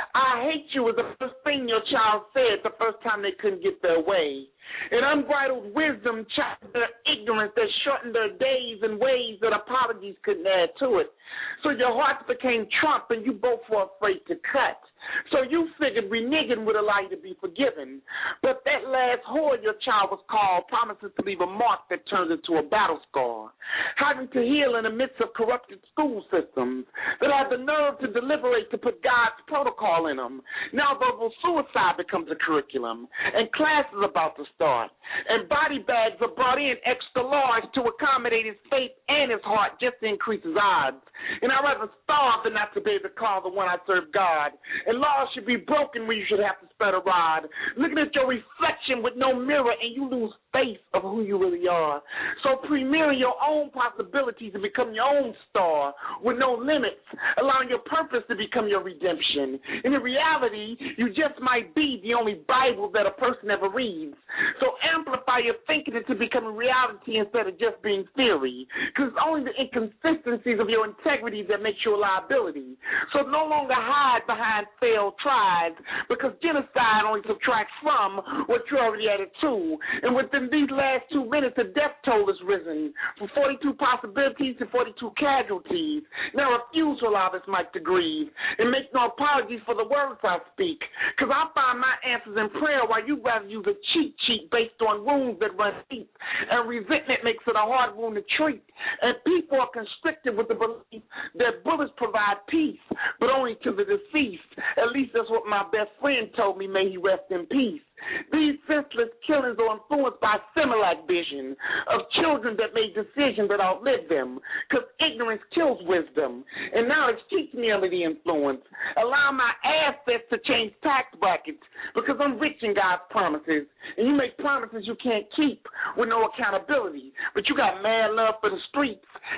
I hate you was the first thing your child said the first time they couldn't get their way. And unbridled wisdom chopped their ignorance that shortened their days in ways that apologies couldn't add to it. So your hearts became Trump and you both were afraid to cut. So you figured reneging would allow you to be forgiven. But that last whore your child was called promises to leave a mark that turns into a battle scar. Having to heal in the midst of corrupted school systems that have the nerve to deliberate to put God's protocol in them. Now verbal suicide becomes a curriculum, and class is about to start. And body bags are brought in extra large to accommodate his faith and his heart just to increase his odds. And I'd rather starve than not to be able to call the one I serve God. And laws should be broken when you should have to spread a rod. Looking at your reflection with no mirror and you lose faith of who you really are. So premiere your own possibilities to become your own star with no limits, allowing your purpose to become your redemption. And in reality, you just might be the only Bible that a person ever reads. So amplify your thinking into becoming reality instead of just being theory. Because it's only the inconsistencies of your integrity that makes you a liability. So no longer hide behind failed tries, because genocide only subtracts from what you already added to. And within these last two minutes, the death toll has risen from forty-two possibilities to forty-two casualties. Now refuse to allow this mic to grieve and make no apologies for the words I speak, because I find my answers in prayer while you rather use a cheat sheet based on wounds that run deep. And resentment makes it a hard wound to treat. And people are constricted with the belief that bullets provide peace, but only to the deceased. At least that's what my best friend told me, may he rest in peace. These senseless killings are influenced by Similac vision of children that made decisions that outlived them, because ignorance kills wisdom, and knowledge keeps me under the influence. Allow my assets to change tax brackets, because I'm rich in God's promises, and you make promises you can't keep with no accountability, but you got mad love for the streets, and it kills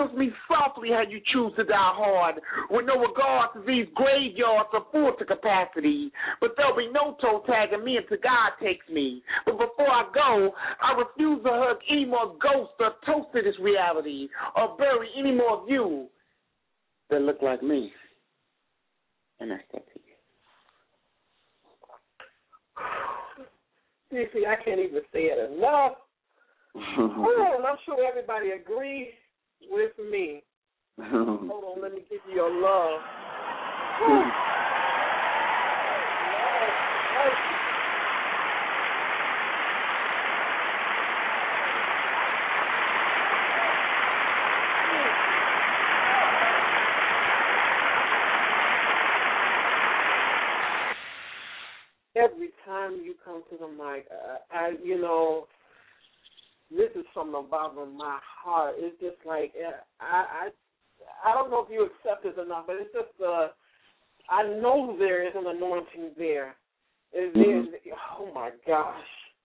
thrills me softly how you choose to die hard, with no regard to these graveyards are full to capacity. But there'll be no toe tagging me until God takes me. But before I go, I refuse to hug any more ghosts or toast to this reality, or bury any more of you that look like me. And that's that piece. See, see, I can't even say it enough. Oh, and I'm sure everybody agrees with me. Hold on, let me give you your love. Every time you come to the mic, uh, I, you know, this is from the bottom of my heart. It's just like, I, I, I don't know if you accept this or not, but it's just, uh, I know there is an anointing there. Is mm-hmm. there, oh my gosh.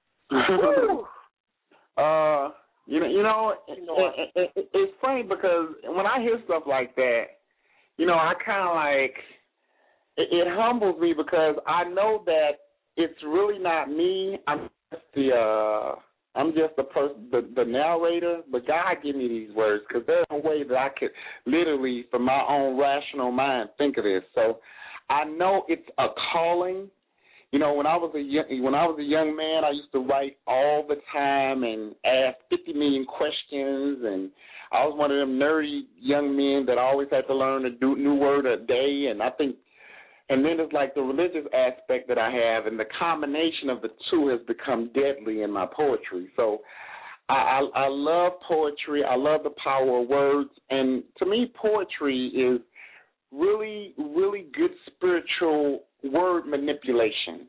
uh, you know, you know, you know it, it, it, it's funny because when I hear stuff like that, you know, I kind of like, it, it humbles me because I know that it's really not me. I'm just the, uh, I'm just the person, the, the narrator, but God give me these words because there's no way that I could literally, from my own rational mind, think of this. So I know it's a calling. You know, when I was a young, when I was a young man, I used to write all the time and ask fifty million questions, and I was one of them nerdy young men that always had to learn a new word a day. And I think, and then it's like the religious aspect that I have, and the combination of the two has become deadly in my poetry. So I, I, I love poetry. I love the power of words, and to me, poetry is really, really good spiritual word manipulation,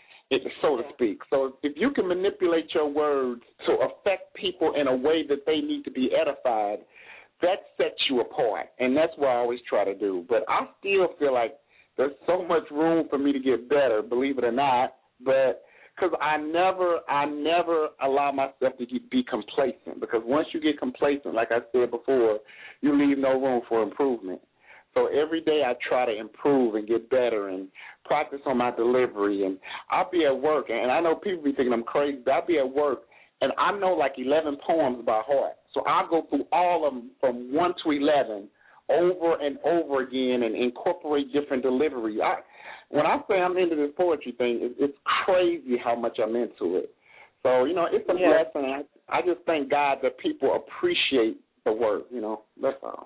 so to speak. So if you can manipulate your words to affect people in a way that they need to be edified, that sets you apart, and that's what I always try to do. But I still feel like there's so much room for me to get better, believe it or not, but because I never, I never allow myself to be complacent, because once you get complacent, like I said before, you leave no room for improvement. So every day I try to improve and get better and practice on my delivery. And I'll be at work, and I know people be thinking I'm crazy, but I'll be at work, and I know like eleven poems by heart. So I'll go through all of them from one to eleven over and over again and incorporate different delivery. I, when I say I'm into this poetry thing, it, it's crazy how much I'm into it. So, you know, it's a yeah. blessing. I, I just thank God that people appreciate the work, you know. That's all.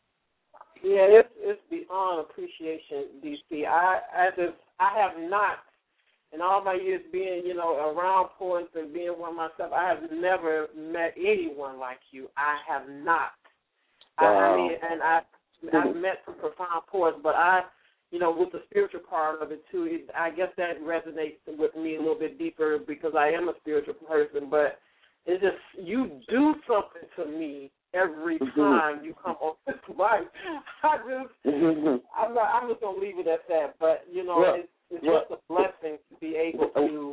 Yeah, it's it's beyond appreciation, D C. I I just I have not, in all my years being, you know, around poets and being one myself, I have never met anyone like you. I have not. Wow. I, I mean, and I I've met some profound poets, but I, you know, with the spiritual part of it too, it, I guess that resonates with me a little bit deeper because I am a spiritual person. But it's just you do something to me every time you come on this mic. I just, I'm, not, I'm just gonna leave it at that. But you know, well, it's, it's well, just a blessing to be able to.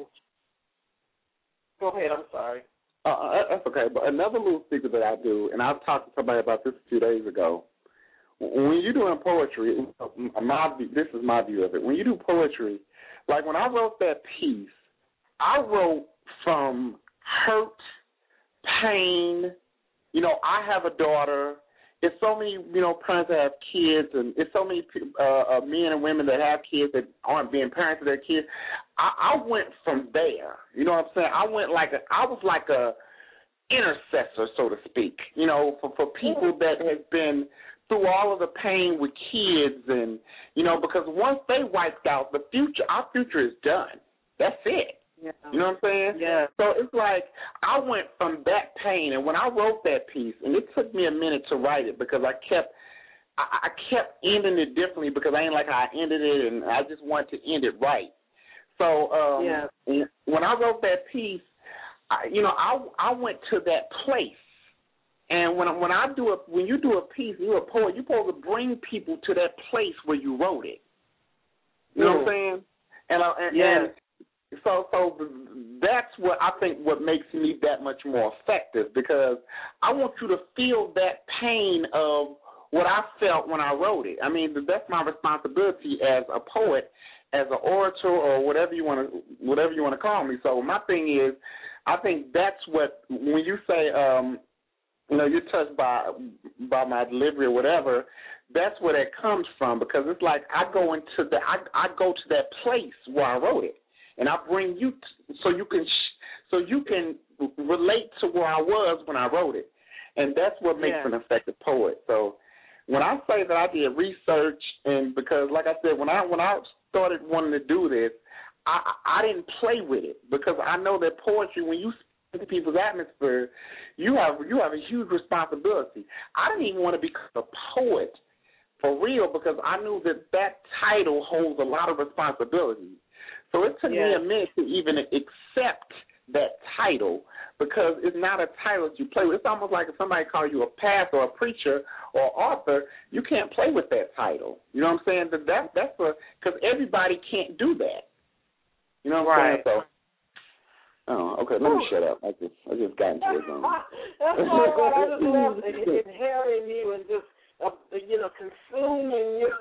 Go ahead. I'm sorry. Uh, that's okay. But another little secret that I do, and I talked to somebody about this a few days ago. When you're doing poetry, my this is my view of it. When you do poetry, like when I wrote that piece, I wrote from hurt, pain. You know, I have a daughter. It's so many, you know, parents that have kids, and it's so many uh, uh, men and women that have kids that aren't being parents to their kids. I, I went from there. You know what I'm saying? I went like a, I was like a intercessor, so to speak. You know, for, for people that have been through all of the pain with kids, and you know, because once they wiped out, the future, our future is done. That's it. Yeah. You know what I'm saying? Yeah. So it's like I went from that pain, and when I wrote that piece, and it took me a minute to write it because I kept, I, I kept ending it differently because I ain't like how I ended it, and I just wanted to end it right. So um, yeah. when I wrote that piece, I, you know, I I went to that place, and when when I do a when you do a piece, you're a poet, you're supposed to bring people to that place where you wrote it. You know mm. what I'm saying? And I, and, yeah. and So, so that's what I think what makes me that much more effective, because I want you to feel that pain of what I felt when I wrote it. I mean, that's my responsibility as a poet, as an orator, or whatever you want to whatever you want to call me. So my thing is, I think that's what, when you say, um, you know, you're touched by by my delivery or whatever, that's where that comes from, because it's like I go into the I, I go to that place where I wrote it, and I bring you t- so you can sh- so you can relate to where I was when I wrote it, and that's what makes yeah. an effective poet. So when I say that I did research, and because like I said, when I when I started wanting to do this, I I didn't play with it, because I know that poetry, when you speak to people's atmosphere, you have you have a huge responsibility. I didn't even want to become a poet for real, because I knew that that title holds a lot of responsibility. So it took yes. me a minute to even accept that title, because it's not a title that you play with. It's almost like if somebody calls you a pastor or a preacher or author, you can't play with that title. You know what I'm saying? That, that that's a, because everybody can't do that. You know what I'm right. saying? So, oh, okay. Let me shut up. I just I just got into it. That's all right. I just love inheriting you and just uh, you know consuming you.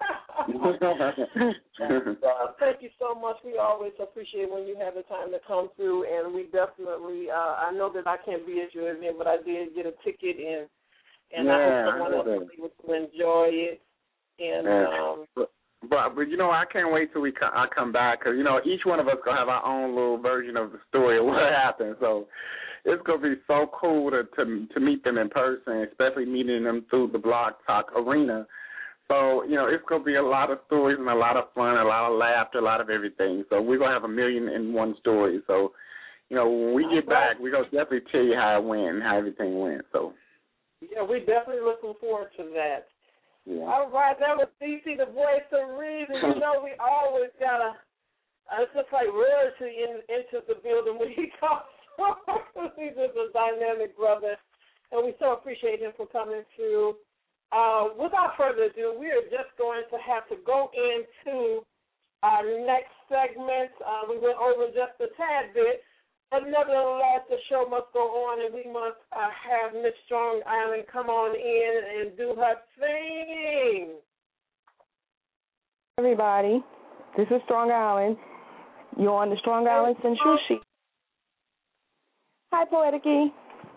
uh, thank you so much. We always appreciate when you have the time to come through, and we definitely. Uh, I know that I can't be at your event, but I did get a ticket, and and yeah, I hope someone else will be able to enjoy it. And yeah. um, but, but but you know, I can't wait till we co- I come back, because you know each one of us gonna have our own little version of the story of what happened. So it's gonna be so cool to to, to meet them in person, especially meeting them through the Blog Talk arena. So, you know, it's going to be a lot of stories and a lot of fun, a lot of laughter, a lot of everything. So we're going to have a million and one stories. So, you know, when we get back, we're going to definitely tell you how it went and how everything went. So, yeah, we're definitely looking forward to that. Yeah. All right, that was D C, the voice of reason. You know, we always got to, uh, it's just like royalty in, into the building when he comes. He's just a dynamic brother, and we so appreciate him for coming through. Uh, without further ado, we are just going to have to go into our next segment. Uh, we went over just a tad bit, but nevertheless, the show must go on, and we must uh, have Miss Strong Island come on in and do her thing. Everybody, this is Strong Island. You're on the Strong Island Central Sheet. Hi, Poetic E.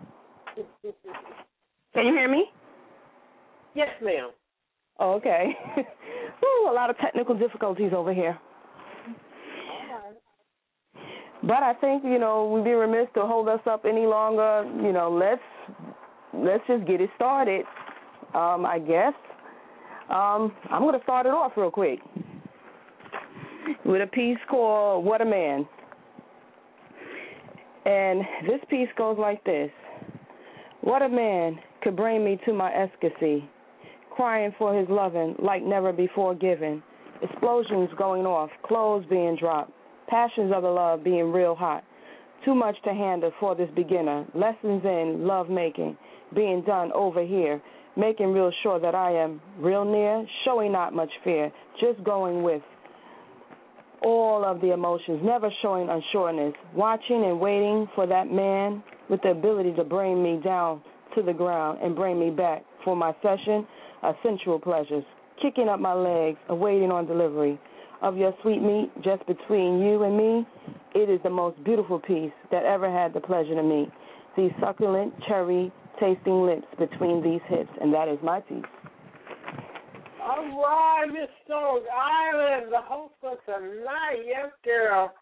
Can you hear me? Yes, ma'am. Oh, okay. Ooh, a lot of technical difficulties over here. But I think, you know, we'd be remiss to hold us up any longer. You know, let's let's just get it started, um, I guess. Um, I'm going to start it off real quick with a piece called What a Man. And this piece goes like this. What a man could bring me to my ecstasy, crying for his loving like never before given, explosions going off, clothes being dropped, passions of the love being real hot, too much to handle for this beginner, lessons in love making being done over here, making real sure that I am real near, showing not much fear, just going with all of the emotions, never showing unsureness, watching and waiting for that man with the ability to bring me down to the ground and bring me back for my session of sensual pleasures, kicking up my legs, awaiting on delivery of your sweet meat just between you and me. It is the most beautiful piece that ever had the pleasure to meet. These succulent, cherry-tasting lips between these hips, and that is my piece. All right, Miss Strong Island, the host of tonight. Yes, girl.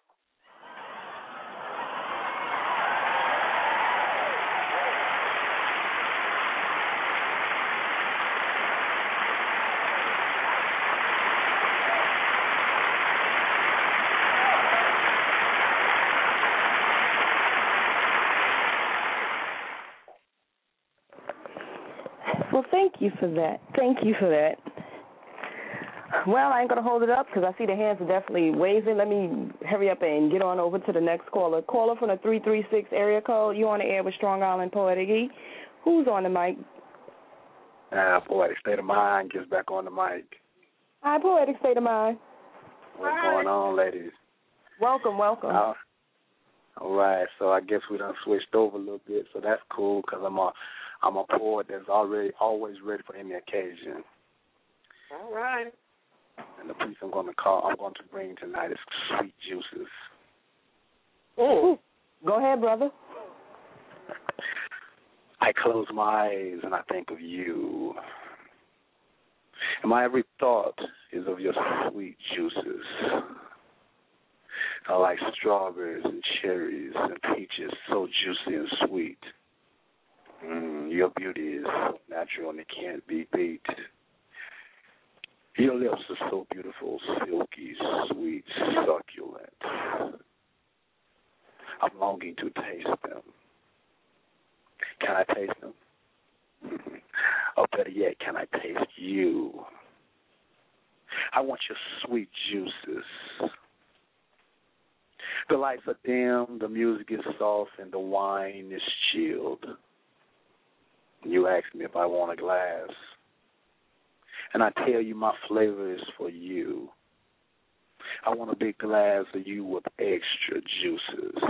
Well, thank you for that. Thank you for that. Well, I ain't going to hold it up because I see the hands are definitely waving. Let me hurry up and get on over to the next caller. Caller from the three three six area code. You on the air with Strong Island Poetic E. Who's on the mic? Ah, Poetic State of Mind gets back on the mic. Hi, Poetic State of Mind. What's Hi. going on, ladies? Welcome, welcome. Uh, all right, so I guess we done switched over a little bit, so that's cool because I'm a, I'm a poet that's already always ready for any occasion. All right. And the piece I'm going to call, I'm going to bring tonight is Sweet Juices. Ooh. Go ahead, brother. I close my eyes and I think of you. And my every thought is of your sweet juices. I like strawberries and cherries and peaches, so juicy and sweet. Mm, your beauty is natural and it can't be beat. Your lips are so beautiful, silky, sweet, succulent. I'm longing to taste them. Can I taste them? Or better yet, can I taste you? I want your sweet juices. The lights are dim, the music is soft, and the wine is chilled. You ask me if I want a glass, and I tell you my flavor is for you. I want a big glass of you with extra juices.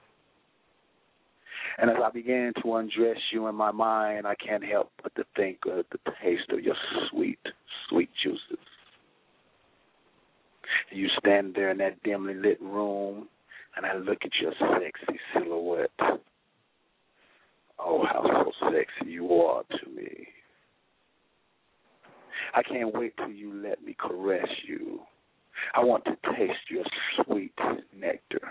And as I began to undress you in my mind, I can't help but to think of the taste of your sweet, sweet juices. You stand there in that dimly lit room, and I look at your sexy silhouette. Oh, how so sexy you are to me. I can't wait till you let me caress you. I want to taste your sweet nectar.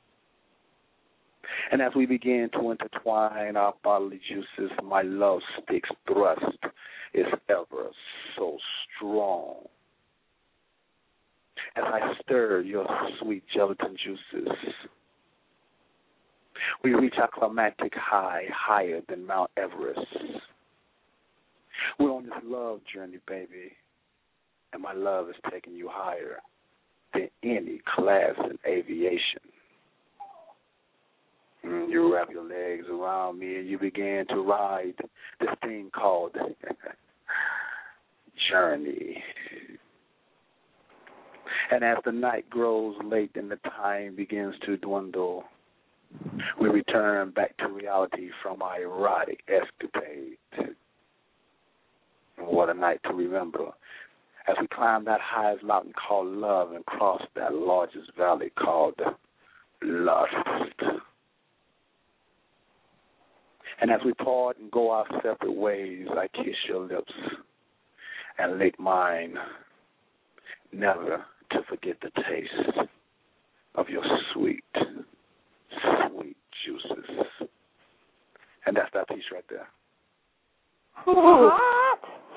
And as we begin to intertwine our bodily juices, my love stick's thrust is ever so strong. As I stir your sweet gelatin juices, we reach our climactic high, higher than Mount Everest. We're on this love journey, baby, and my love is taking you higher than any class in aviation. Mm, you wrap your legs around me and you begin to ride this thing called journey. And as the night grows late and the time begins to dwindle, we return back to reality from our erotic escapade. And what a night to remember as we climb that highest mountain called love and cross that largest valley called lust. And as we part and go our separate ways, I kiss your lips and lick mine, never to forget the taste of your sweet, sweet juices. And that's that piece right there. What?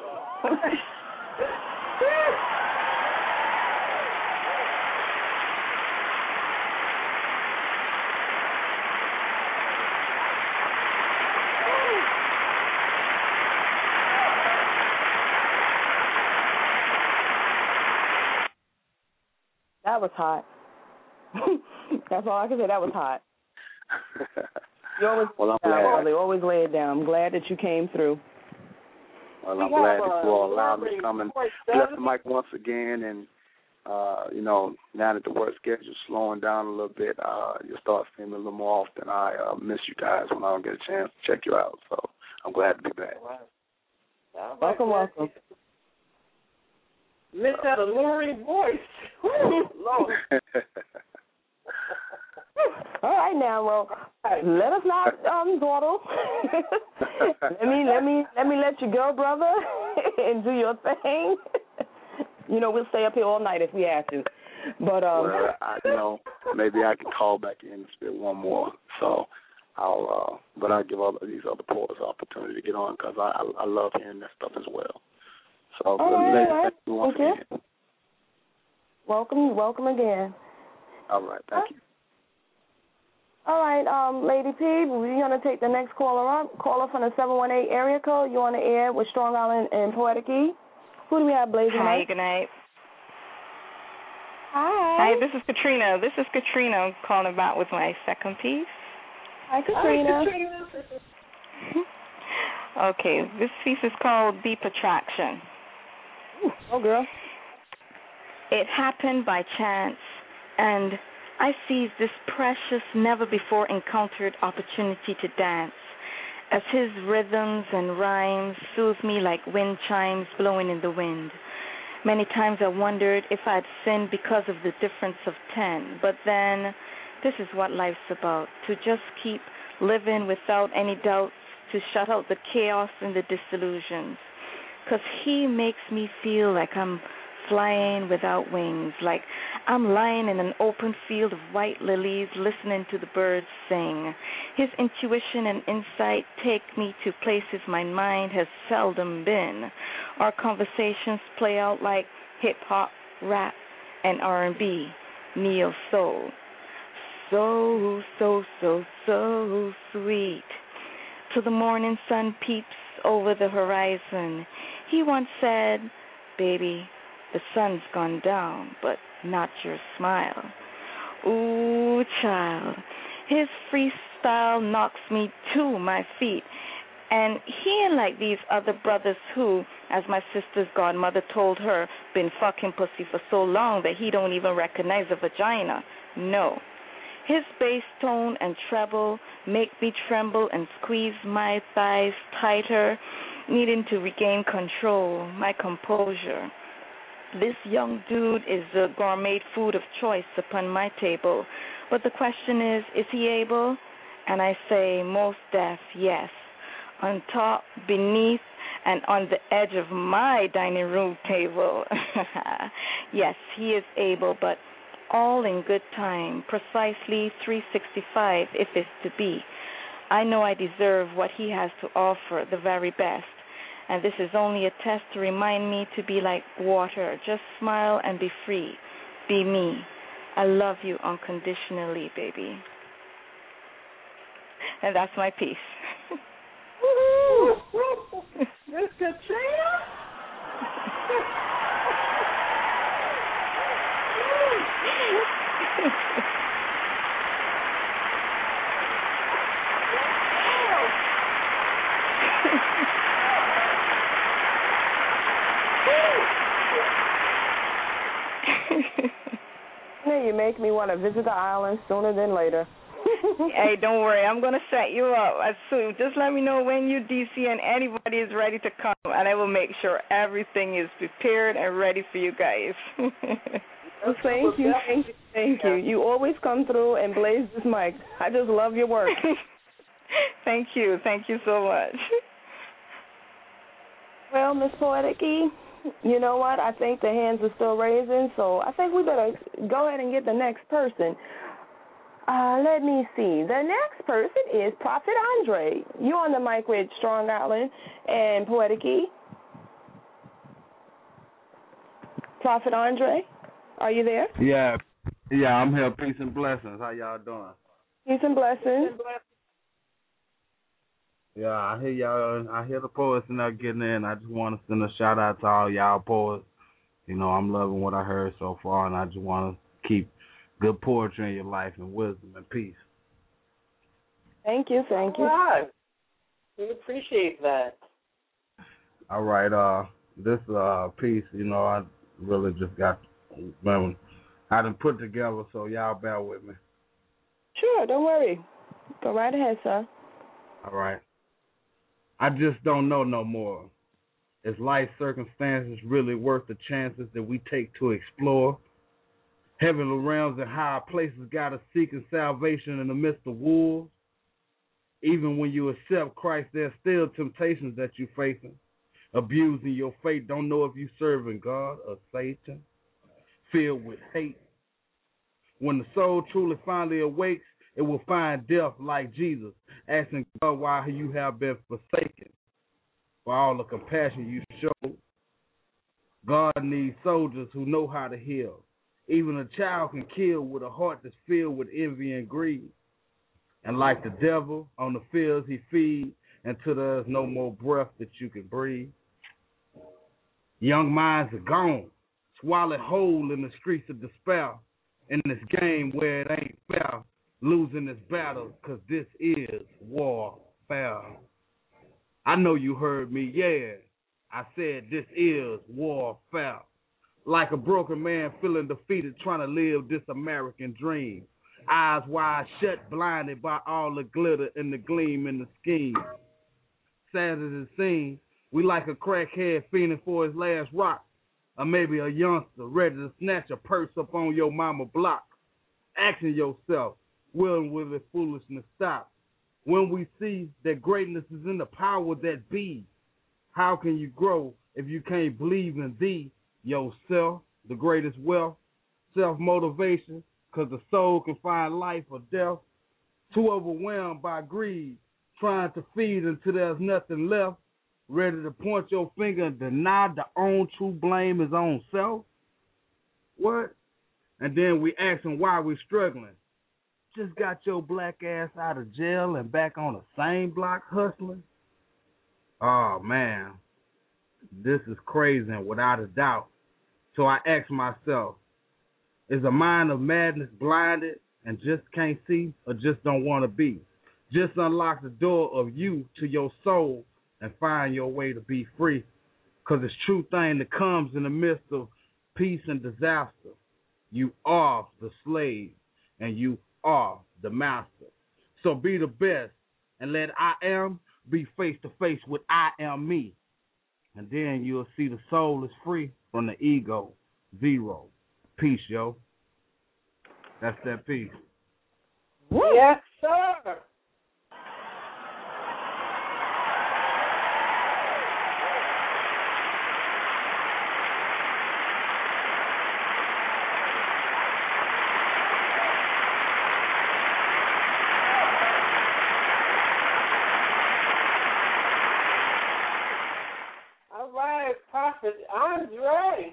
That was hot. That's all I can say. That was hot. You always, well, I'm down, glad. They always lay it down. I'm glad that you came through. Well, I'm glad that you all allowed me to come and bless the mic once again. And, uh, you know, now that the work schedule's slowing down a little bit, uh, you'll start seeing me a little more often. I uh, miss you guys when I don't get a chance to check you out. So I'm glad to be back. Right. Welcome, welcome. Miss that alluring voice. Lord. All right now, well, let us not um dawdle. let me let me let me let you go, brother, and do your thing. You know, we'll stay up here all night if we have to. But um well, I you know, maybe I can call back in and spit one more. So I'll uh but I'll give all these other poets an opportunity to get on because I, I I love hearing that stuff as well. So all right, ladies, all right. thank you once Thank again. you. Welcome, welcome again. All right, thank you. All right, um, Lady P, we're going to take the next caller up. Caller from the seven one eight area code. You on the air with Strong Island and Poetic E. Who do we have, Blazing? Hi, Mike? good night. Hi. Hi, this is Katrina. This is Katrina calling about with my second piece. Hi, Katrina. Hi, Katrina. Okay, this piece is called Deep Attraction. Ooh, oh, girl. It happened by chance, and I seize this precious, never-before encountered opportunity to dance, as his rhythms and rhymes soothe me like wind chimes blowing in the wind. Many times I wondered if I'd sinned because of the difference of ten, but then this is what life's about, to just keep living without any doubts, to shut out the chaos and the disillusions, because he makes me feel like I'm flying without wings, like I'm lying in an open field of white lilies listening to the birds sing. His intuition and insight take me to places my mind has seldom been. Our conversations play out like hip-hop, rap, and R and B, neo-soul. So, so, so, so sweet. Till the morning sun peeps over the horizon. He once said, baby, the sun's gone down, but not your smile. Ooh, child, his freestyle knocks me to my feet. And he ain't like these other brothers who, as my sister's godmother told her, been fucking pussy for so long that he don't even recognize a vagina. No. His bass tone and treble make me tremble and squeeze my thighs tighter, needing to regain control, my composure. This young dude is the gourmet food of choice upon my table. But the question is, is he able? And I say most deaf, yes. On top, beneath, and on the edge of my dining room table. Yes, he is able, but all in good time, precisely three sixty-five if it's to be. I know I deserve what he has to offer, the very best. And this is only a test to remind me to be like water. Just smile and be free. Be me. I love you unconditionally, baby. And that's my piece. Woo-hoo! Miss Katrina? You make me want to visit the island sooner than later. Hey, don't worry. I'm going to set you up as soon. Just let me know when you D C and anybody is ready to come, and I will make sure everything is prepared and ready for you guys. Well, thank you, thank you, thank you. You always come through and blaze this mic. I just love your work. Thank you. Thank you so much. Well, Miss Poetic E, you know what? I think the hands are still raising, so I think we better go ahead and get the next person. Uh, let me see. The next person is Prophet Andre. You're on the mic with Strong Island and Poetic E. Prophet Andre, are you there? Yeah, yeah, I'm here. Peace and blessings. How y'all doing? Peace and blessings. Yeah, I hear y'all. I hear the poets and they're getting in. I just want to send a shout out to all y'all poets. You know, I'm loving what I heard so far, and I just want to keep good poetry in your life and wisdom and peace. Thank you, thank you. All right. We appreciate that. All right, uh, this uh piece, you know, I really just got, well, I done put together, so y'all bear with me. Sure, don't worry. Go right ahead, sir. All right. I just don't know no more. Is life circumstances really worth the chances that we take to explore? Heavenly realms and higher places got us seeking salvation in the midst of wolves. Even when you accept Christ, there's still temptations that you're facing. Abusing your faith, don't know if you're serving God or Satan. Filled with hate. When the soul truly finally awakes, it will find death like Jesus, asking God why you have been forsaken. For all the compassion you showed. God needs soldiers who know how to heal. Even a child can kill with a heart that's filled with envy and greed. And like the devil, on the fields he feeds until there's no more breath that you can breathe. Young minds are gone, swallowed whole in the streets of despair. In this game where it ain't fair, losing this battle, because this is warfare. I know you heard me, yeah. I said this is warfare. like a broken man feeling defeated, trying to live this American dream. Eyes wide shut, blinded by all the glitter and the gleam and the scheme. Sad as it seems, we like a crackhead fiending for his last rock, or maybe a youngster ready to snatch a purse up on your mama block. Asking yourself, when will the foolishness stop? When we see that greatness is in the power that be, how can you grow if you can't believe in thee, yourself, the greatest wealth, self-motivation, because the soul can find life or death, too overwhelmed by greed, trying to feed until there's nothing left, ready to point your finger and deny the own true blame his own self? What? And then we asking why we struggling. Just got your black ass out of jail and back on the same block hustling? Oh, man. This is crazy and without a doubt. So I ask myself, is a mind of madness blinded and just can't see or just don't want to be? Just unlock the door of you to your soul and find your way to be free. Because it's true thing that comes in the midst of peace and disaster. You are the slave and you are the master. So be the best and let I am be face to face with I am me. And then you'll see the soul is free from the ego. Zero. Peace, yo. That's that peace. Yes, sir. All right, Prophet Andre.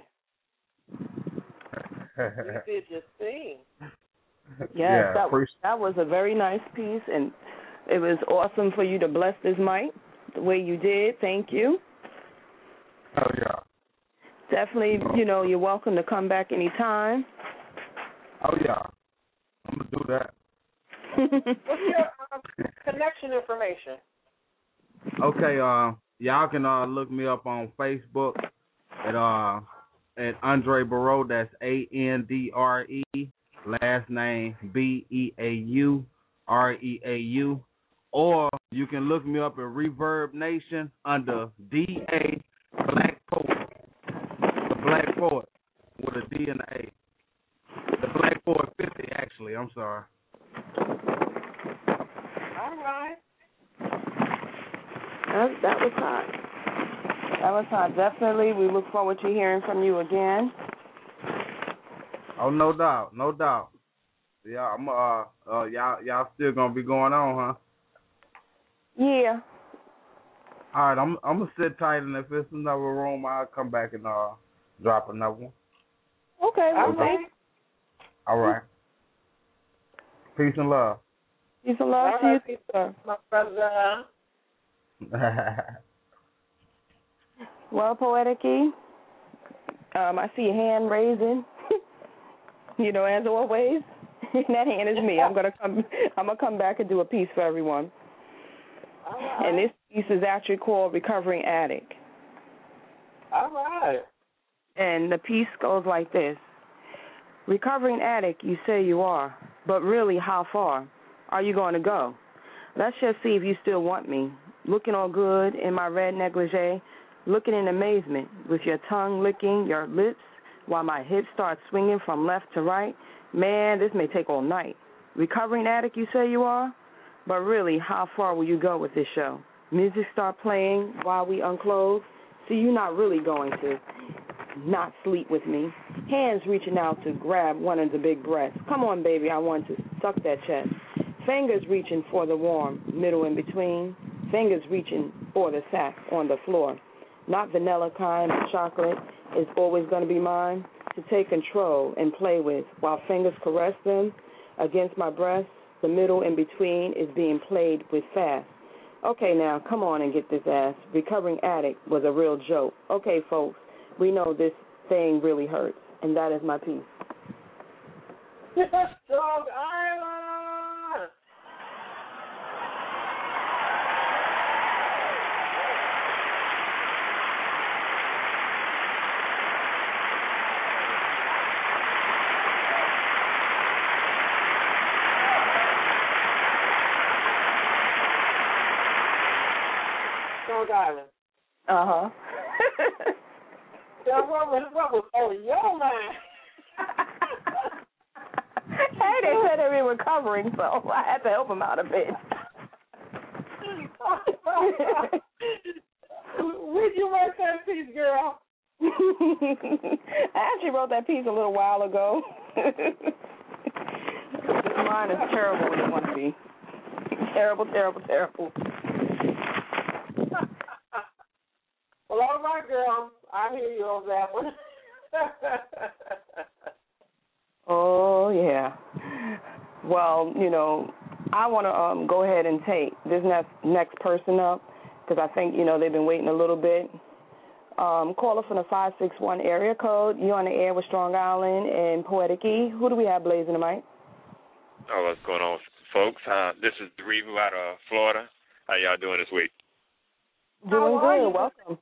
You did your thing. Yes, Yeah, that, first- that was a very nice piece, and it was awesome for you to bless this mic the way you did. Thank you. Oh, yeah. Definitely, you know, you're welcome to come back anytime. Oh, yeah. I'm going to do that. What's your um, connection information? Okay, uh, y'all can uh, look me up on Facebook at uh at Andre Barreau. That's A N D R E, last name B E A U R E A U. Or you can look me up at Reverb Nation under D A Black Poet. The Black Poet with a D and a A. The Black Poet fifty, actually. I'm sorry. All right. That, that was hot. That was hot. Definitely. We look forward to hearing from you again. Oh, no doubt, no doubt. Yeah, I'm uh, uh y'all y'all still gonna be going on, huh? Yeah. All right, I'm I'm gonna sit tight, and if it's another room, I'll come back and uh drop another one. Okay. Well, All right. All right. Peace and love. Peace and love All to you, right, too, sir. my brother. Well, Poetic E, um, I see your hand raising. You know, as always, that hand is me. I'm gonna come. I'm gonna come back and do a piece for everyone. All right. And this piece is actually called "Recovering Addict." All right. And the piece goes like this: Recovering addict, you say you are, but really, how far are you going to go? Let's just see if you still want me. Looking all good in my red negligee, looking in amazement with your tongue licking your lips while my hips start swinging from left to right. Man, this may take all night. Recovering addict, you say you are? But really, how far will you go with this show? Music start playing while we unclothe? See, you're not really going to not sleep with me. Hands reaching out to grab one of the big breasts. Come on, baby, I want to suck that chest. Fingers reaching for the warm, middle in between. Fingers reaching for the sack on the floor. Not vanilla kind of chocolate is always going to be mine to take control and play with while fingers caress them against my breast. The middle in between is being played with fast. Okay, now, come on and get this ass. Recovering addict was a real joke. Okay, folks, we know this thing really hurts, and that is my piece. Yes, Dog Island! Island. Uh huh. So what was what was on your mind? Hey, they said they were recovering, so I had to help them out a bit. Where'd you write that piece, girl? I actually wrote that piece a little while ago. Mine is terrible when it wants to be. Terrible, terrible, terrible. Well, all right, girl. I hear you on that one. Oh, yeah. Well, you know, I want to um, go ahead and take this next, next person up because I think, you know, they've been waiting a little bit. Um, caller from the five six one area code. You're on the air with Strong Island and Poetic E. Who do we have blazing the mic? Oh, what's going on, folks? Uh, this is Revu out of Florida. How y'all doing this week? Doing good. Welcome.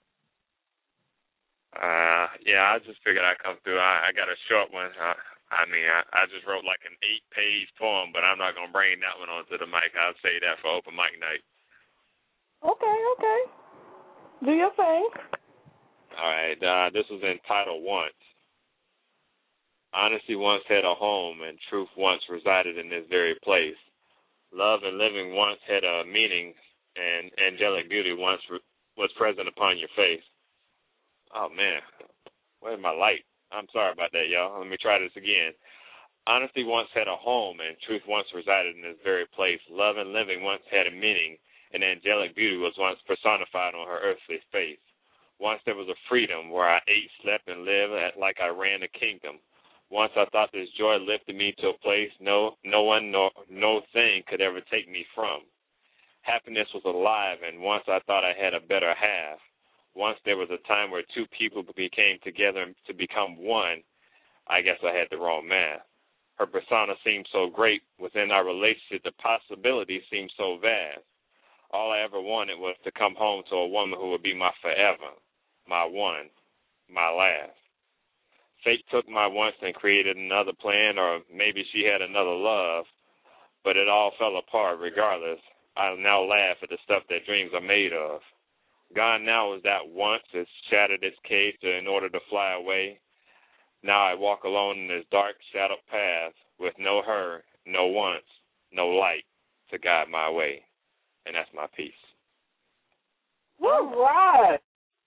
Uh, yeah, I just figured I'd come through. I, I got a short one. Uh, I mean, I, I just wrote like an eight-page poem, but I'm not going to bring that one onto the mic. I'll say that for open mic night. Okay, okay. Do your thing. All right. Uh, this was entitled Once. Honesty once had a home, and truth once resided in this very place. Love and living once had a meaning, and angelic beauty once re- was present upon your face. Oh, man. Where's my light? I'm sorry about that, y'all. Let me try this again. Honesty once had a home, and truth once resided in this very place. Love and living once had a meaning, and angelic beauty was once personified on her earthly face. Once there was a freedom where I ate, slept, and lived like I ran a kingdom. Once I thought this joy lifted me to a place no no one, no, no thing could ever take me from. Happiness was alive, and once I thought I had a better half. Once there was a time where two people became together to become one. I guess I had the wrong math. Her persona seemed so great. Within our relationship, the possibilities seemed so vast. All I ever wanted was to come home to a woman who would be my forever, my one, my last. Fate took my once and created another plan, or maybe she had another love, but it all fell apart regardless. I now laugh at the stuff that dreams are made of. Gone now is that once. It's shattered its cage in order to fly away. Now I walk alone in this dark, shadowed path with no her, no once, no light to guide my way. And that's my piece. All right.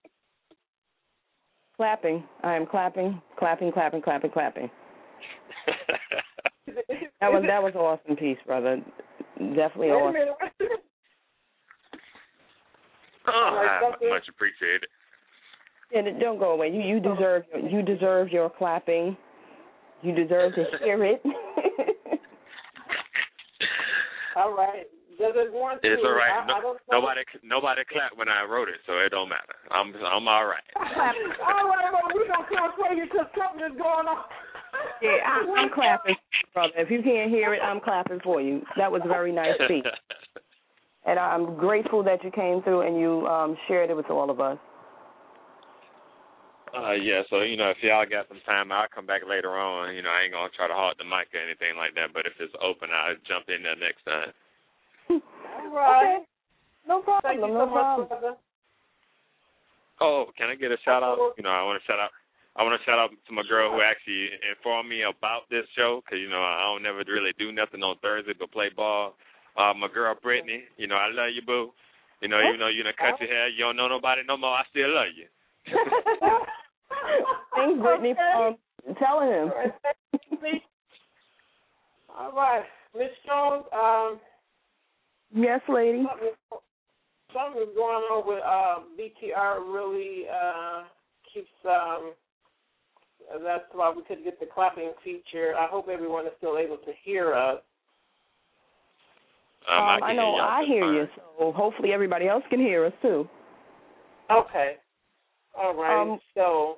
Clapping. I am clapping, clapping, clapping, clapping, clapping. that was that was an awesome piece, brother. Definitely awesome. Oh, much appreciated. And don't go away. You you deserve you deserve your clapping. You deserve to hear it. All right. Does it want to? It's all right. I, no, I don't nobody nobody clapped when I wrote it, so it don't matter. I'm I'm all right. all right, well, we're gonna clap for you because something is going on. Yeah, I, I'm clapping, brother. If you can't hear it, I'm clapping for you. That was a very nice piece. And I'm grateful that you came through and you um, shared it with all of us. Uh, yeah, so, you know, if y'all got some time, I'll come back later on. You know, I ain't going to try to hog the mic or anything like that, but if it's open, I'll jump in there next time. All right. Okay. No problem. Thank you no so problem. much, brother. Oh, can I get a shout-out? You know, I want to shout out. I want to shout out to my girl who actually informed me about this show because, you know, I don't never really do nothing on Thursday but play ball. Uh, my girl, Brittany, you know, I love you, boo. You know, even though you done cut your hair, you don't know nobody no more, I still love you. Thanks, Brittany, for um, telling him. All right. Miss Jones. Um, yes, lady. Something, something's going on with uh, B T R really uh, keeps, um, that's why we couldn't get the clapping feature. I hope everyone is still able to hear us. Um, um, I, I know hear I hear fine. you, so hopefully everybody else can hear us, too. Okay. All right. Um, so,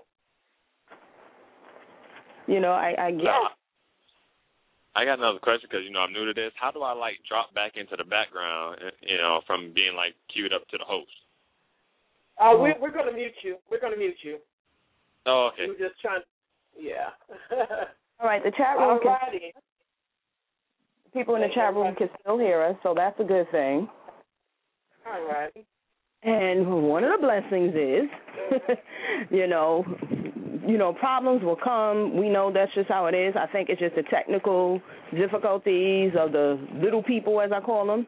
you know, I, I guess. No, I got another question because, you know, I'm new to this. How do I, like, drop back into the background, you know, from being, like, queued up to the host? Uh, we're, we're going to mute you. We're going to mute you. Oh, okay. We're just trying. Yeah. All right, the chat room All can, righty. people in the chat room can still hear us, so that's a good thing. All righty. And one of the blessings is, you know, you know, problems will come. We know that's just how it is. I think it's just the technical difficulties of the little people, as I call them.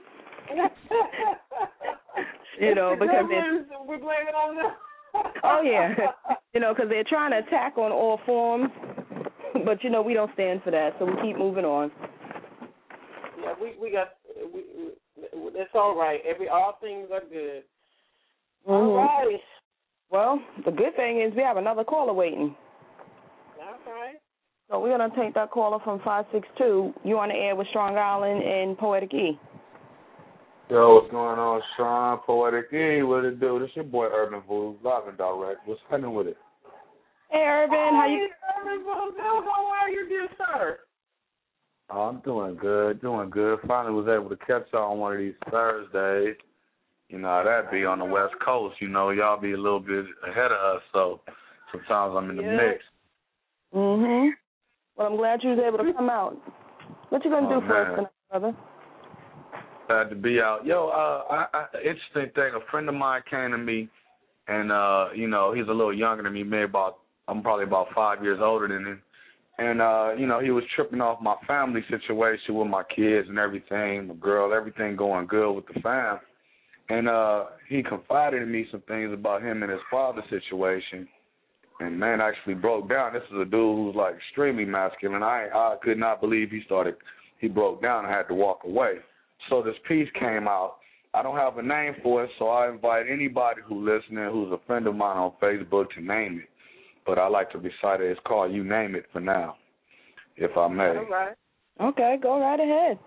You know, because we blame it on them. Oh yeah, you know, because they're trying to attack on all forms, but you know we don't stand for that, so we keep moving on. Yeah, we we got we, we it's all right. Every all things are good. Mm-hmm. All right. Well, the good thing is we have another caller waiting. That's right. So we're gonna take that caller from five six two. You on the air with Strong Island and Poetic E. Yo, what's going on, Sean? Poetic E, what it do? This your boy Urban Voodoo, live and direct. What's happening with it? Hey, Urban, how you? Hey, Urban Voodoo, how are you, dear sir? Oh, I'm doing good, doing good. Finally was able to catch y'all on one of these Thursdays. You know how that be on the West Coast. You know, y'all be a little bit ahead of us, so sometimes I'm in the yeah. mix. Mhm. Well, I'm glad you was able to come out. What you gonna Oh, do for man. us tonight, brother? Glad to be out. Yo, uh, I, I, interesting thing. A friend of mine came to me, and uh, you know, he's a little younger than me. Maybe about I'm probably about five years older than him. And uh, you know, he was tripping off my family situation with my kids and everything, my girl, everything going good with the fam. And uh, he confided in me some things about him and his father's situation. And man, actually broke down. This is a dude who's like extremely masculine. I I could not believe he started. He broke down and had to walk away. So this piece came out. I don't have a name for it, so I invite anybody who's listening who's a friend of mine on Facebook to name it. But I like to recite it. It's called You Name It for now, if I may. All right. Okay, go right ahead.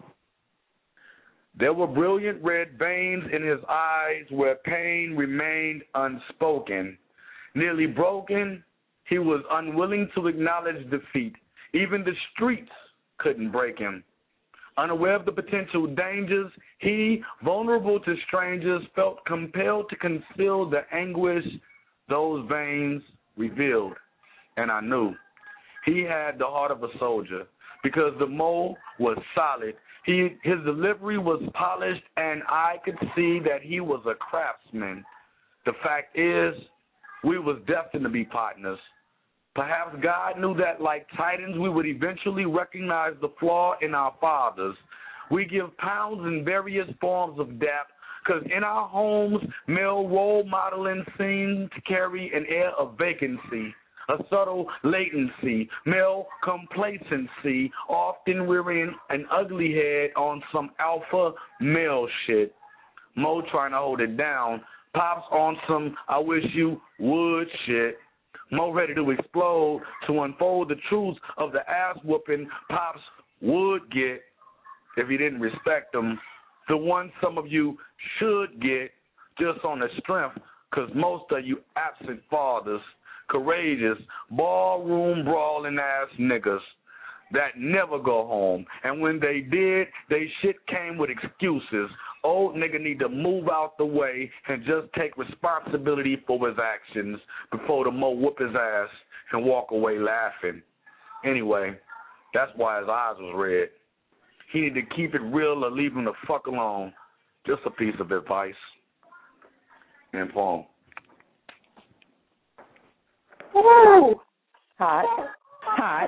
There were brilliant red veins in his eyes where pain remained unspoken. Nearly broken, he was unwilling to acknowledge defeat. Even the streets couldn't break him. Unaware of the potential dangers, he, vulnerable to strangers, felt compelled to conceal the anguish those veins revealed. And I knew he had the heart of a soldier because the mold was solid. He, his delivery was polished, and I could see that he was a craftsman. The fact is, we was destined to be partners. Perhaps God knew that, like titans, we would eventually recognize the flaw in our fathers. We give pounds in various forms of depth because in our homes, male role modeling seems to carry an air of vacancy, a subtle latency, male complacency, often rearing an ugly head on some alpha male shit. Mo trying to hold it down, Pops on some I wish you would shit. Mo ready to explode to unfold the truths of the ass whooping Pops would get if he didn't respect them. The one some of you should get just on the strength, because most of you absent fathers, courageous, ballroom brawling ass niggas that never go home. And when they did, they shit came with excuses. Old nigga need to move out the way and just take responsibility for his actions before the Mo whoop his ass and walk away laughing. Anyway, that's why his eyes was red. He need to keep it real or leave him the fuck alone. Just a piece of advice. And poem. Woo! Hot. Hot.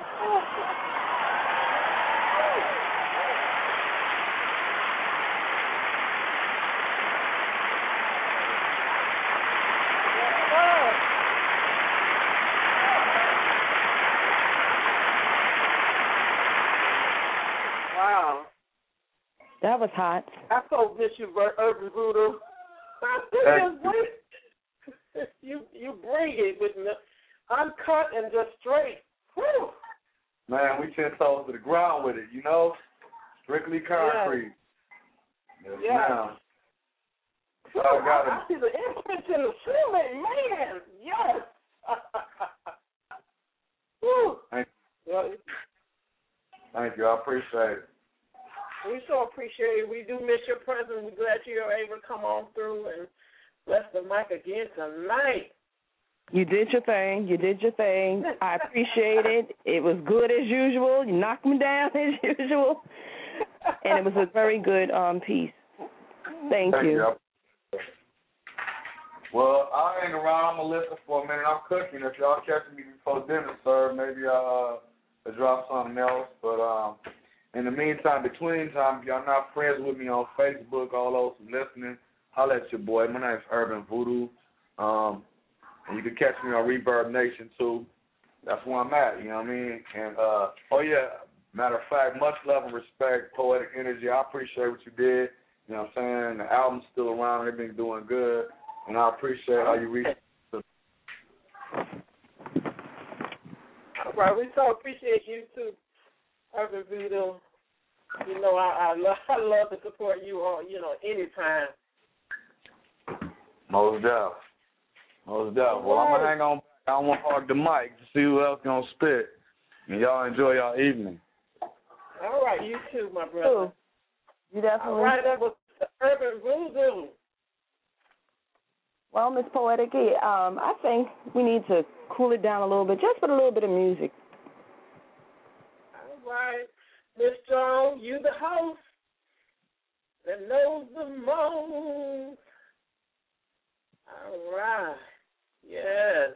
Wow. That was hot. I so miss you, Urban Voodoo. you you bring it with me, uncut and just straight. Whew. Man, we ten toes to the ground with it, you know? Strictly concrete. Yes, Yeah. ma'am. Whew, I got I, I see the imprints in the ceiling, man. Yes. Whew. Thank you. Well, Thank you. I appreciate it. we so appreciate it. We do miss your presence. We're glad you were able to come on through and bless the mic again tonight. You did your thing. You did your thing. I appreciate it. It was good as usual. You knocked me down as usual. And it was a very good um piece. Thank, Thank you. you. Well, I ain't around. I'm going to listen for a minute. I'm cooking. If y'all catching me before dinner, sir, maybe I'll uh, drop something else. But um, in the meantime, between time, if y'all not friends with me on Facebook, all those listening, holla at your boy. My name's Urban Voodoo. Um, and you can catch me on Reverb Nation, too. That's where I'm at, you know what I mean? And, uh, oh, yeah, matter of fact, much love and respect, Poetic Energy. I appreciate what you did. You know what I'm saying? The album's still around. Everything's doing good. And I appreciate how you reached out. All right, we so appreciate you, too, Urban Voodoo. You know, I, I, love, I love to support you on, you know, anytime. Most definitely. Most definitely. Well, I'm going to hang on. I don't want to hog the mic to see who else going to spit. And y'all enjoy y'all evening. All right, you too, my brother. You definitely. All right, that was Urban Voodoo. Well, Miss Poetic E, um, I think we need to cool it down a little bit, just with a little bit of music. All right. Miss Jones, you the host that knows the most. All right. Yes.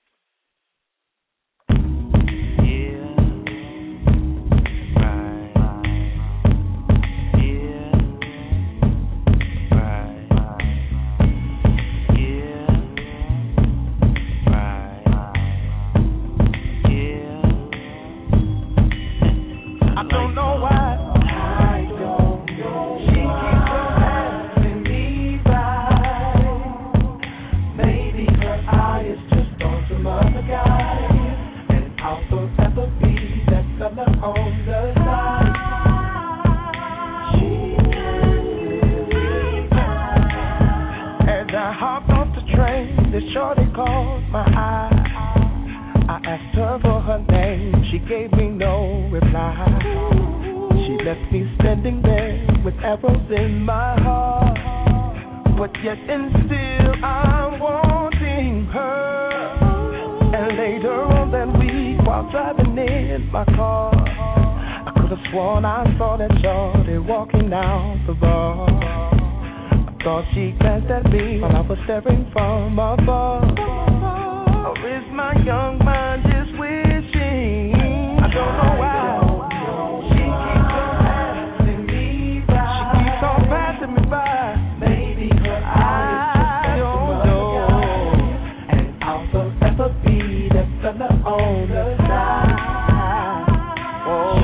Shorty caught my eye. I asked her for her name. She gave me no reply. She left me standing there with arrows in my heart. But yet and still I'm wanting her. And later on that week while driving in my car, I could have sworn I saw that shorty walking out the bar. Thought she glanced at me while I was staring from above. Or is my young mind just wishing? I don't know why. She keeps on passing me by. She keeps on passing me by. Maybe her eyes just don't know. And I'll forever be that fella on the side. Oh.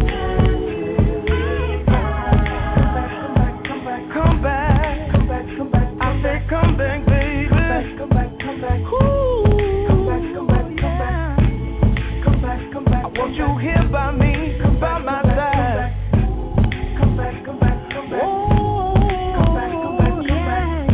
Come back, baby. Come back, come back, come back. Ooh. Come back, come back, come back. Come back, come back. I want you here by me, come by my side. Come back, come back, come back. Come back, come back, come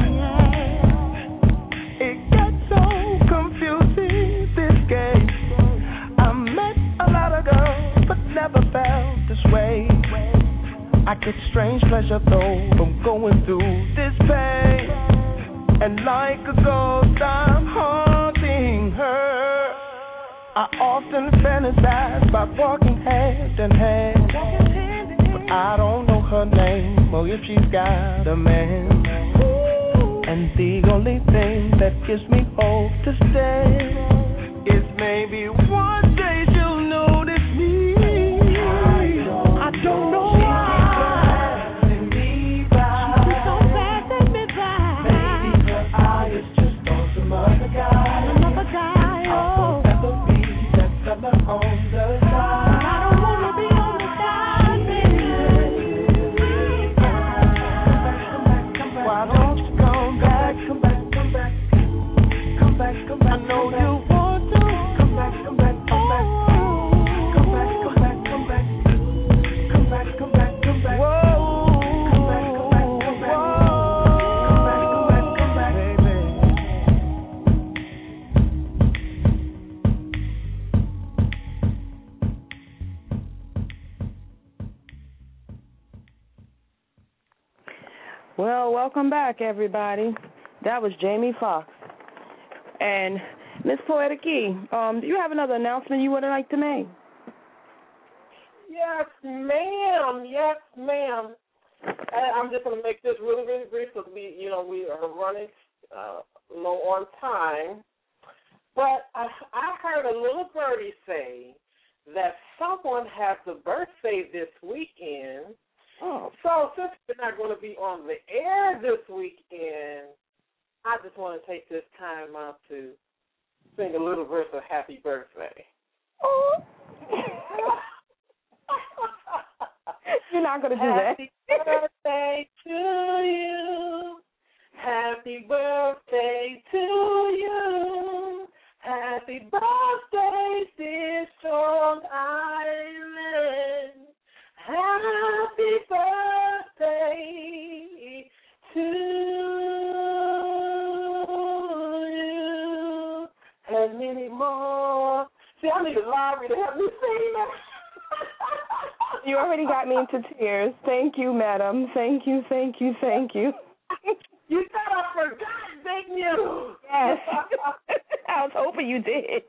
back. It got so confusing, this game. I met a lot of girls, but never felt this way. I get strange pleasure though from going through this pain. And like a ghost, I'm haunting her. I often fantasize about walking hand in hand, but I don't know her name or if she's got a man. And the only thing that gives me hope to stay is maybe one day she'll notice me. I don't know why. Well, welcome back, everybody. That was Jamie Foxx. And Miss Poetic E, um, do you have another announcement you would like to make? Yes, ma'am. Yes, ma'am. I, I'm just going to make this really, really brief because we, you know, we are running uh, low on time. But I, I heard a little birdie say that someone has a birthday this weekend. Oh. So since we're not going to be on the air this weekend, I just want to take this time out to sing a little verse of happy birthday. Oh. You're not going to do happy that. Happy birthday to you. Happy birthday to you. Happy birthday, dear Strong Island. Happy birthday to you. And many more. See, I need a library to help me sing that. You already got me into tears. Thank you, madam. Thank you, thank you, thank you. You thought I forgot, didn't you? Yes. I was hoping you did.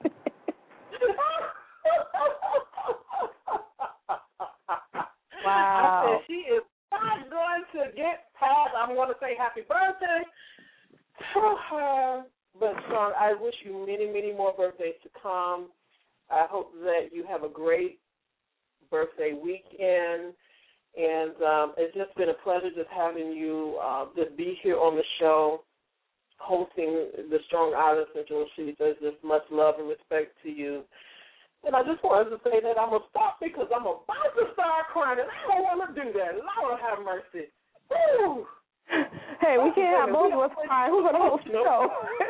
Wow. I said she is not going to get past. I'm going to say happy birthday to her. But, Sean, I wish you many, many more birthdays to come. I hope that you have a great birthday weekend. And um, it's just been a pleasure just having you uh, just be here on the show, hosting the Strong Island Central Sheets. There's just much love and respect to you. And I just wanted to say that I'm going to stop because I'm about to start crying, and I don't want to do that. Lord have mercy. Woo. Hey, we can't have both of us crying. Who's going to host the show?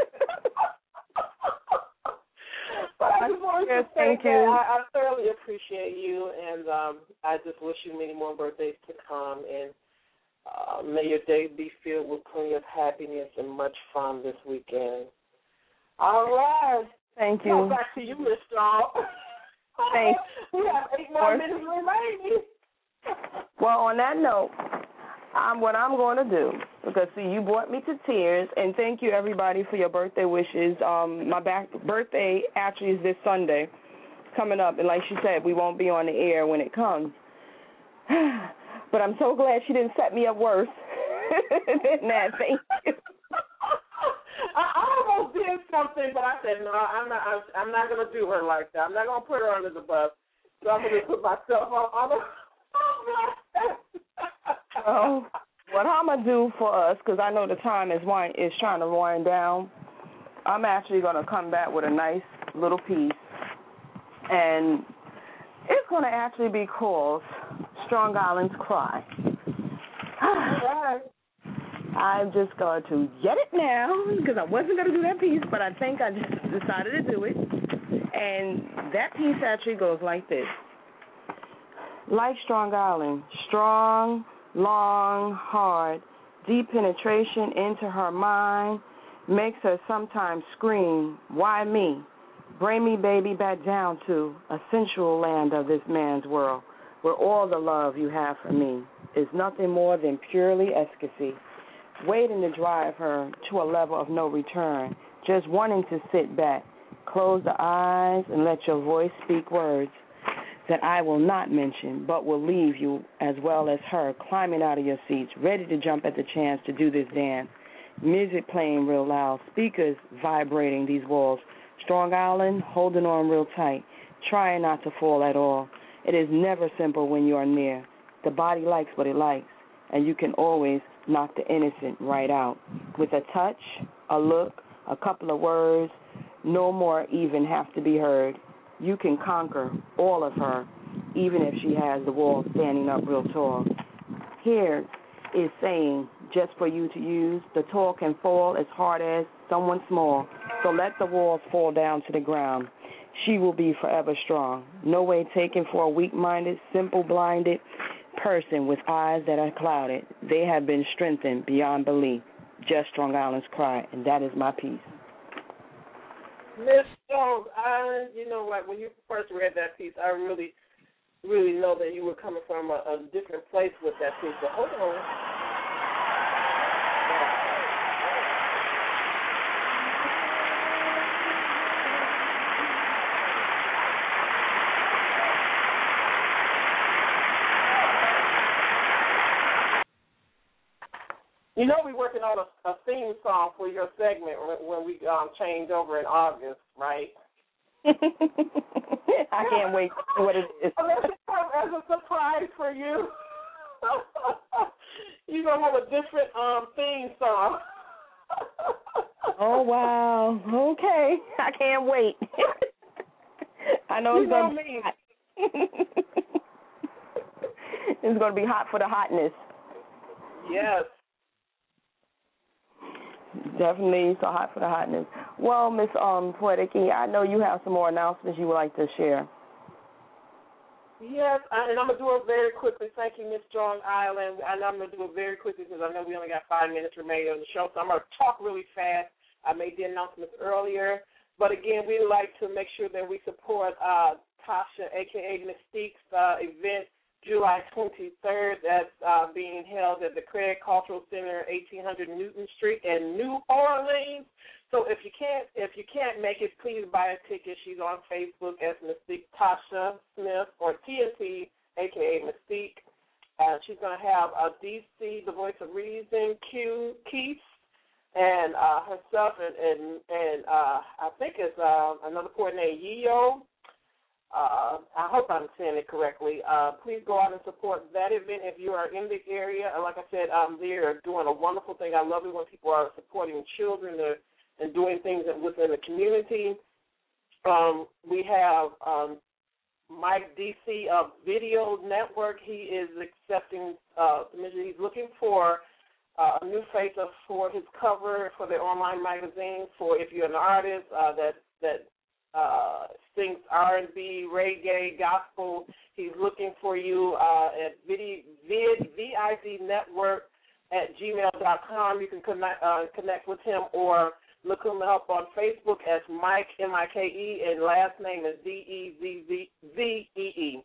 But I just wanted to say Thank that you. I, I thoroughly appreciate you, and um, I just wish you many more birthdays to come, and uh, may your day be filled with plenty of happiness and much fun this weekend. All right. Thank you. Now back to you, Miss Strong. Thanks. We have eight more minutes remaining. Well, on that note, I'm what I'm going to do, because, see, you brought me to tears, and thank you, everybody, for your birthday wishes. Um, my back birthday actually is this Sunday coming up, and like she said, we won't be on the air when it comes. But I'm so glad she didn't set me up worse than that. Thank you. I almost did something, but I said, no, I'm not I'm not going to do her like that. I'm not going to put her under the bus. So I'm going to put myself on, on the Well, what I'm going to do for us, because I know the time is wind, is trying to wind down, I'm actually going to come back with a nice little piece. And it's going to actually be called Strong Island's Cry. I'm just going to get it now, because I wasn't going to do that piece, but I think I just decided to do it. And that piece actually goes like this. Like Strong Island, strong, long, hard, deep penetration into her mind makes her sometimes scream, why me? Bring me, baby, back down to a sensual land of this man's world, where all the love you have for me is nothing more than purely ecstasy, waiting to drive her to a level of no return, just wanting to sit back, close the eyes, and let your voice speak words that I will not mention, but will leave you as well as her climbing out of your seats, ready to jump at the chance to do this dance. Music playing real loud, speakers vibrating these walls. Strong Island holding on real tight, trying not to fall at all. It is never simple when you are near. The body likes what it likes, and you can always knock the innocent right out. With a touch, a look, a couple of words, no more even have to be heard. You can conquer all of her, even if she has the wall standing up real tall. Here is saying, just for you to use, the tall can fall as hard as someone small, so let the walls fall down to the ground. She will be forever strong. No way taken for a weak-minded, simple-blinded person with eyes that are clouded. They have been strengthened beyond belief. Just Strong Island's Cry, and that is my piece. Miss Jones, I, you know, like when you first read that piece, I really, really know that you were coming from a, a different place with that piece. But hold on. You know we're working on a, a theme song for your segment when, when we um, change over in August, right? I can't wait to see what it is. Let's come as a surprise for you. You're going to have a different um, theme song. Oh, wow. Okay. I can't wait. I know you it's know going to be hot. It's going to be hot for the hotness. Yes. Definitely so hot for the hotness. Well, Miss um, Poetic E, I know you have some more announcements you would like to share. Yes, and I'm going to do it very quickly. Thank you, Miss Strong Island. And I'm going to do it very quickly because I know we only got five minutes remaining on the show, so I'm going to talk really fast. I made the announcements earlier. But, again, we'd like to make sure that we support uh, Tasha, a k a. Mystique's uh, event, July twenty-third. That's uh, being held at the Craig Cultural Center, eighteen hundred Newton Street in New Orleans. So if you can't if you can't make it, please buy a ticket. She's on Facebook as Mystique Tasha Smith or T N T, a k a. Mystique. Uh, she's going to have uh, D C, the voice of reason, Q, Keith, and uh, herself, and, and, and uh, I think it's uh, another poet named Yeo. Uh, I hope I'm saying it correctly. Uh, please go out and support that event if you are in the area. Like I said, um, they're doing a wonderful thing. I love it when people are supporting children and doing things within the community. Um, we have um, Mike D C of Video Network. He is accepting uh, submissions. He's looking for uh, a new face of, for his cover for the online magazine. For if you're an artist uh, that that uh, sings R and B, reggae, gospel, he's looking for you uh, at vid, vid, V I D network at gmail dot com. You can connect, uh, connect with him or look him up on Facebook as Mike, M I K E, and last name is D E Z Z E E.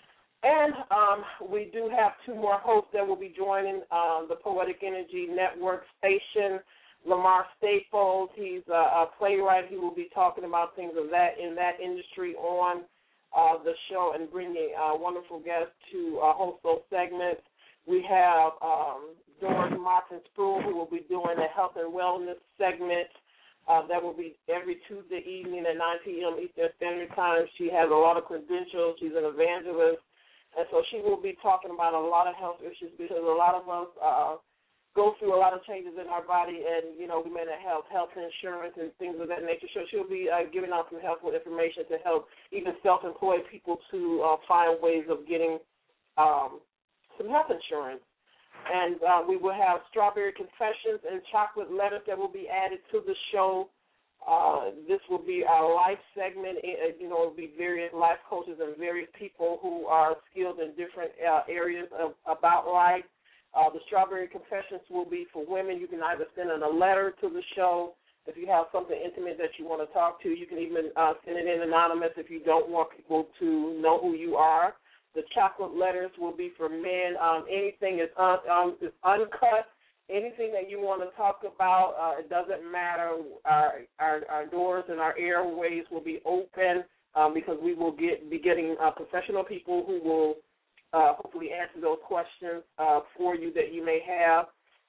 And um, we do have two more hosts that will be joining um, the Poetic Energy Network station. Lamar Staples, he's a, a playwright. He will be talking about things of that in that industry on uh, the show and bringing uh, wonderful guests to uh, host those segments. We have um, Doris Martin Sproul, who will be doing a health and wellness segment. Uh, that will be every Tuesday evening at nine p.m. Eastern Standard Time. She has a lot of credentials. She's an evangelist. And so she will be talking about a lot of health issues because a lot of us uh, go through a lot of changes in our body, and, you know, we may not have health insurance and things of that nature. So she'll be uh, giving out some helpful information to help even self-employed people to uh, find ways of getting um, some health insurance. And uh, we will have Strawberry Confessions and Chocolate Letters that will be added to the show. Uh, this will be our life segment. It, you know, it will be various life coaches and various people who are skilled in different uh, areas of, about life. Uh, the Strawberry Confessions will be for women. You can either send in a letter to the show if you have something intimate that you want to talk to. You can even uh, send it in anonymous if you don't want people to know who you are. The Chocolate Letters will be for men. Um, anything is, un- um, is uncut. Anything that you want to talk about, uh, it doesn't matter. Our, our, our doors and our airways will be open um, because we will get be getting uh, professional people who will Uh, hopefully answer those questions uh, for you that you may have.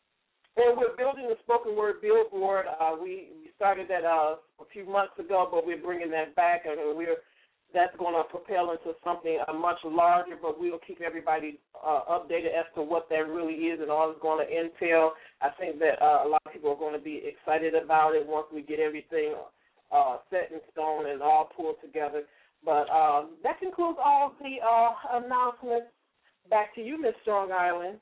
And we're building the spoken word billboard. Uh, we, we started that uh, a few months ago, but we're bringing that back, and we're that's going to propel into something uh, much larger, but we'll keep everybody uh, updated as to what that really is and all it's going to entail. I think that uh, a lot of people are going to be excited about it once we get everything uh, set in stone and all pulled together. But um, that concludes all of the uh, announcements. Back to you, Miss Strong Island.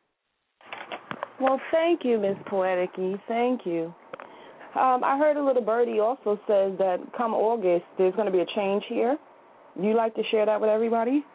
Well, thank you, Miss Poetic E. Thank you. Um, I heard a little birdie also says that come August there's going to be a change here. Would you like to share that with everybody?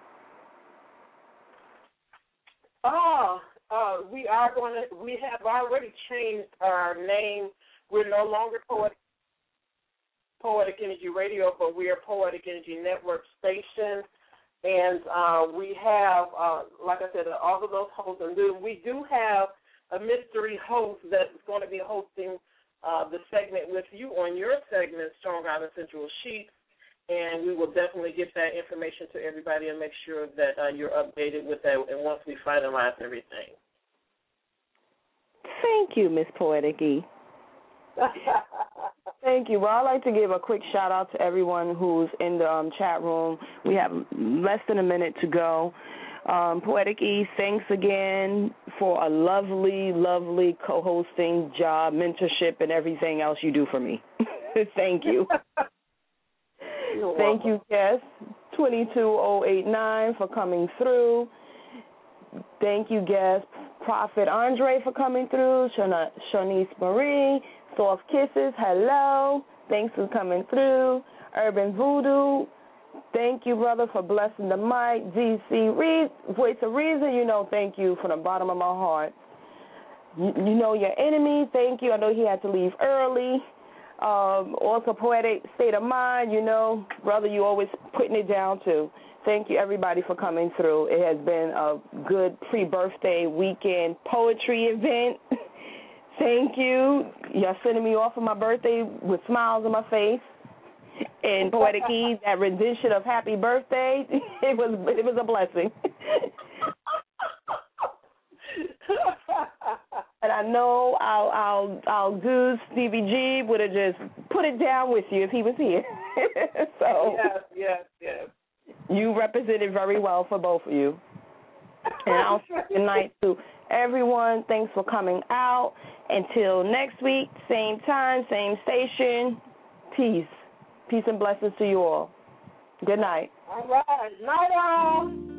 Oh, uh, we are going to. We have already changed our name. We're no longer Poetic. Poetic Energy Radio, but we are Poetic Energy Network station, and uh, we have, uh, like I said, all of those hosts, and we do have a mystery host that's going to be hosting uh, the segment with you on your segment, Strong Island Central Sheets, and we will definitely get that information to everybody and make sure that uh, you're updated with that, and once we finalize everything. Thank you, Miss Poetic E. Thank you. Well, I'd like to give a quick shout out to everyone who's in the um, chat room. We have less than a minute to go. Um, Poetic E, thanks again for a lovely, lovely co-hosting job, mentorship, and everything else you do for me. Thank you. Thank you, guest two two zero eight nine, for coming through. Thank you, guest Prophet Andre, for coming through. Shana, Shanice Marie, Soft Kisses, hello. Thanks for coming through. Urban Voodoo, thank you, brother, for blessing the mic. D C Reed, Voice of Reason, you know, thank you from the bottom of my heart. You, you know your enemy, thank you. I know he had to leave early. Um, also, Poetic State of Mind, you know, brother, you always putting it down too. Thank you, everybody, for coming through. It has been a good pre-birthday weekend poetry event. Thank you. Y'all sending me off for my birthday with smiles on my face. And Poetic E, that rendition of Happy Birthday, it was it was a blessing. And I know our our our dude Stevie G would have just put it down with you if he was here. So yes, yes, yes. You represented very well for both of you. And I'll say good night to everyone. Thanks for coming out. Until next week, same time, same station. Peace. Peace and blessings to you all. Good night. All right. Night, all.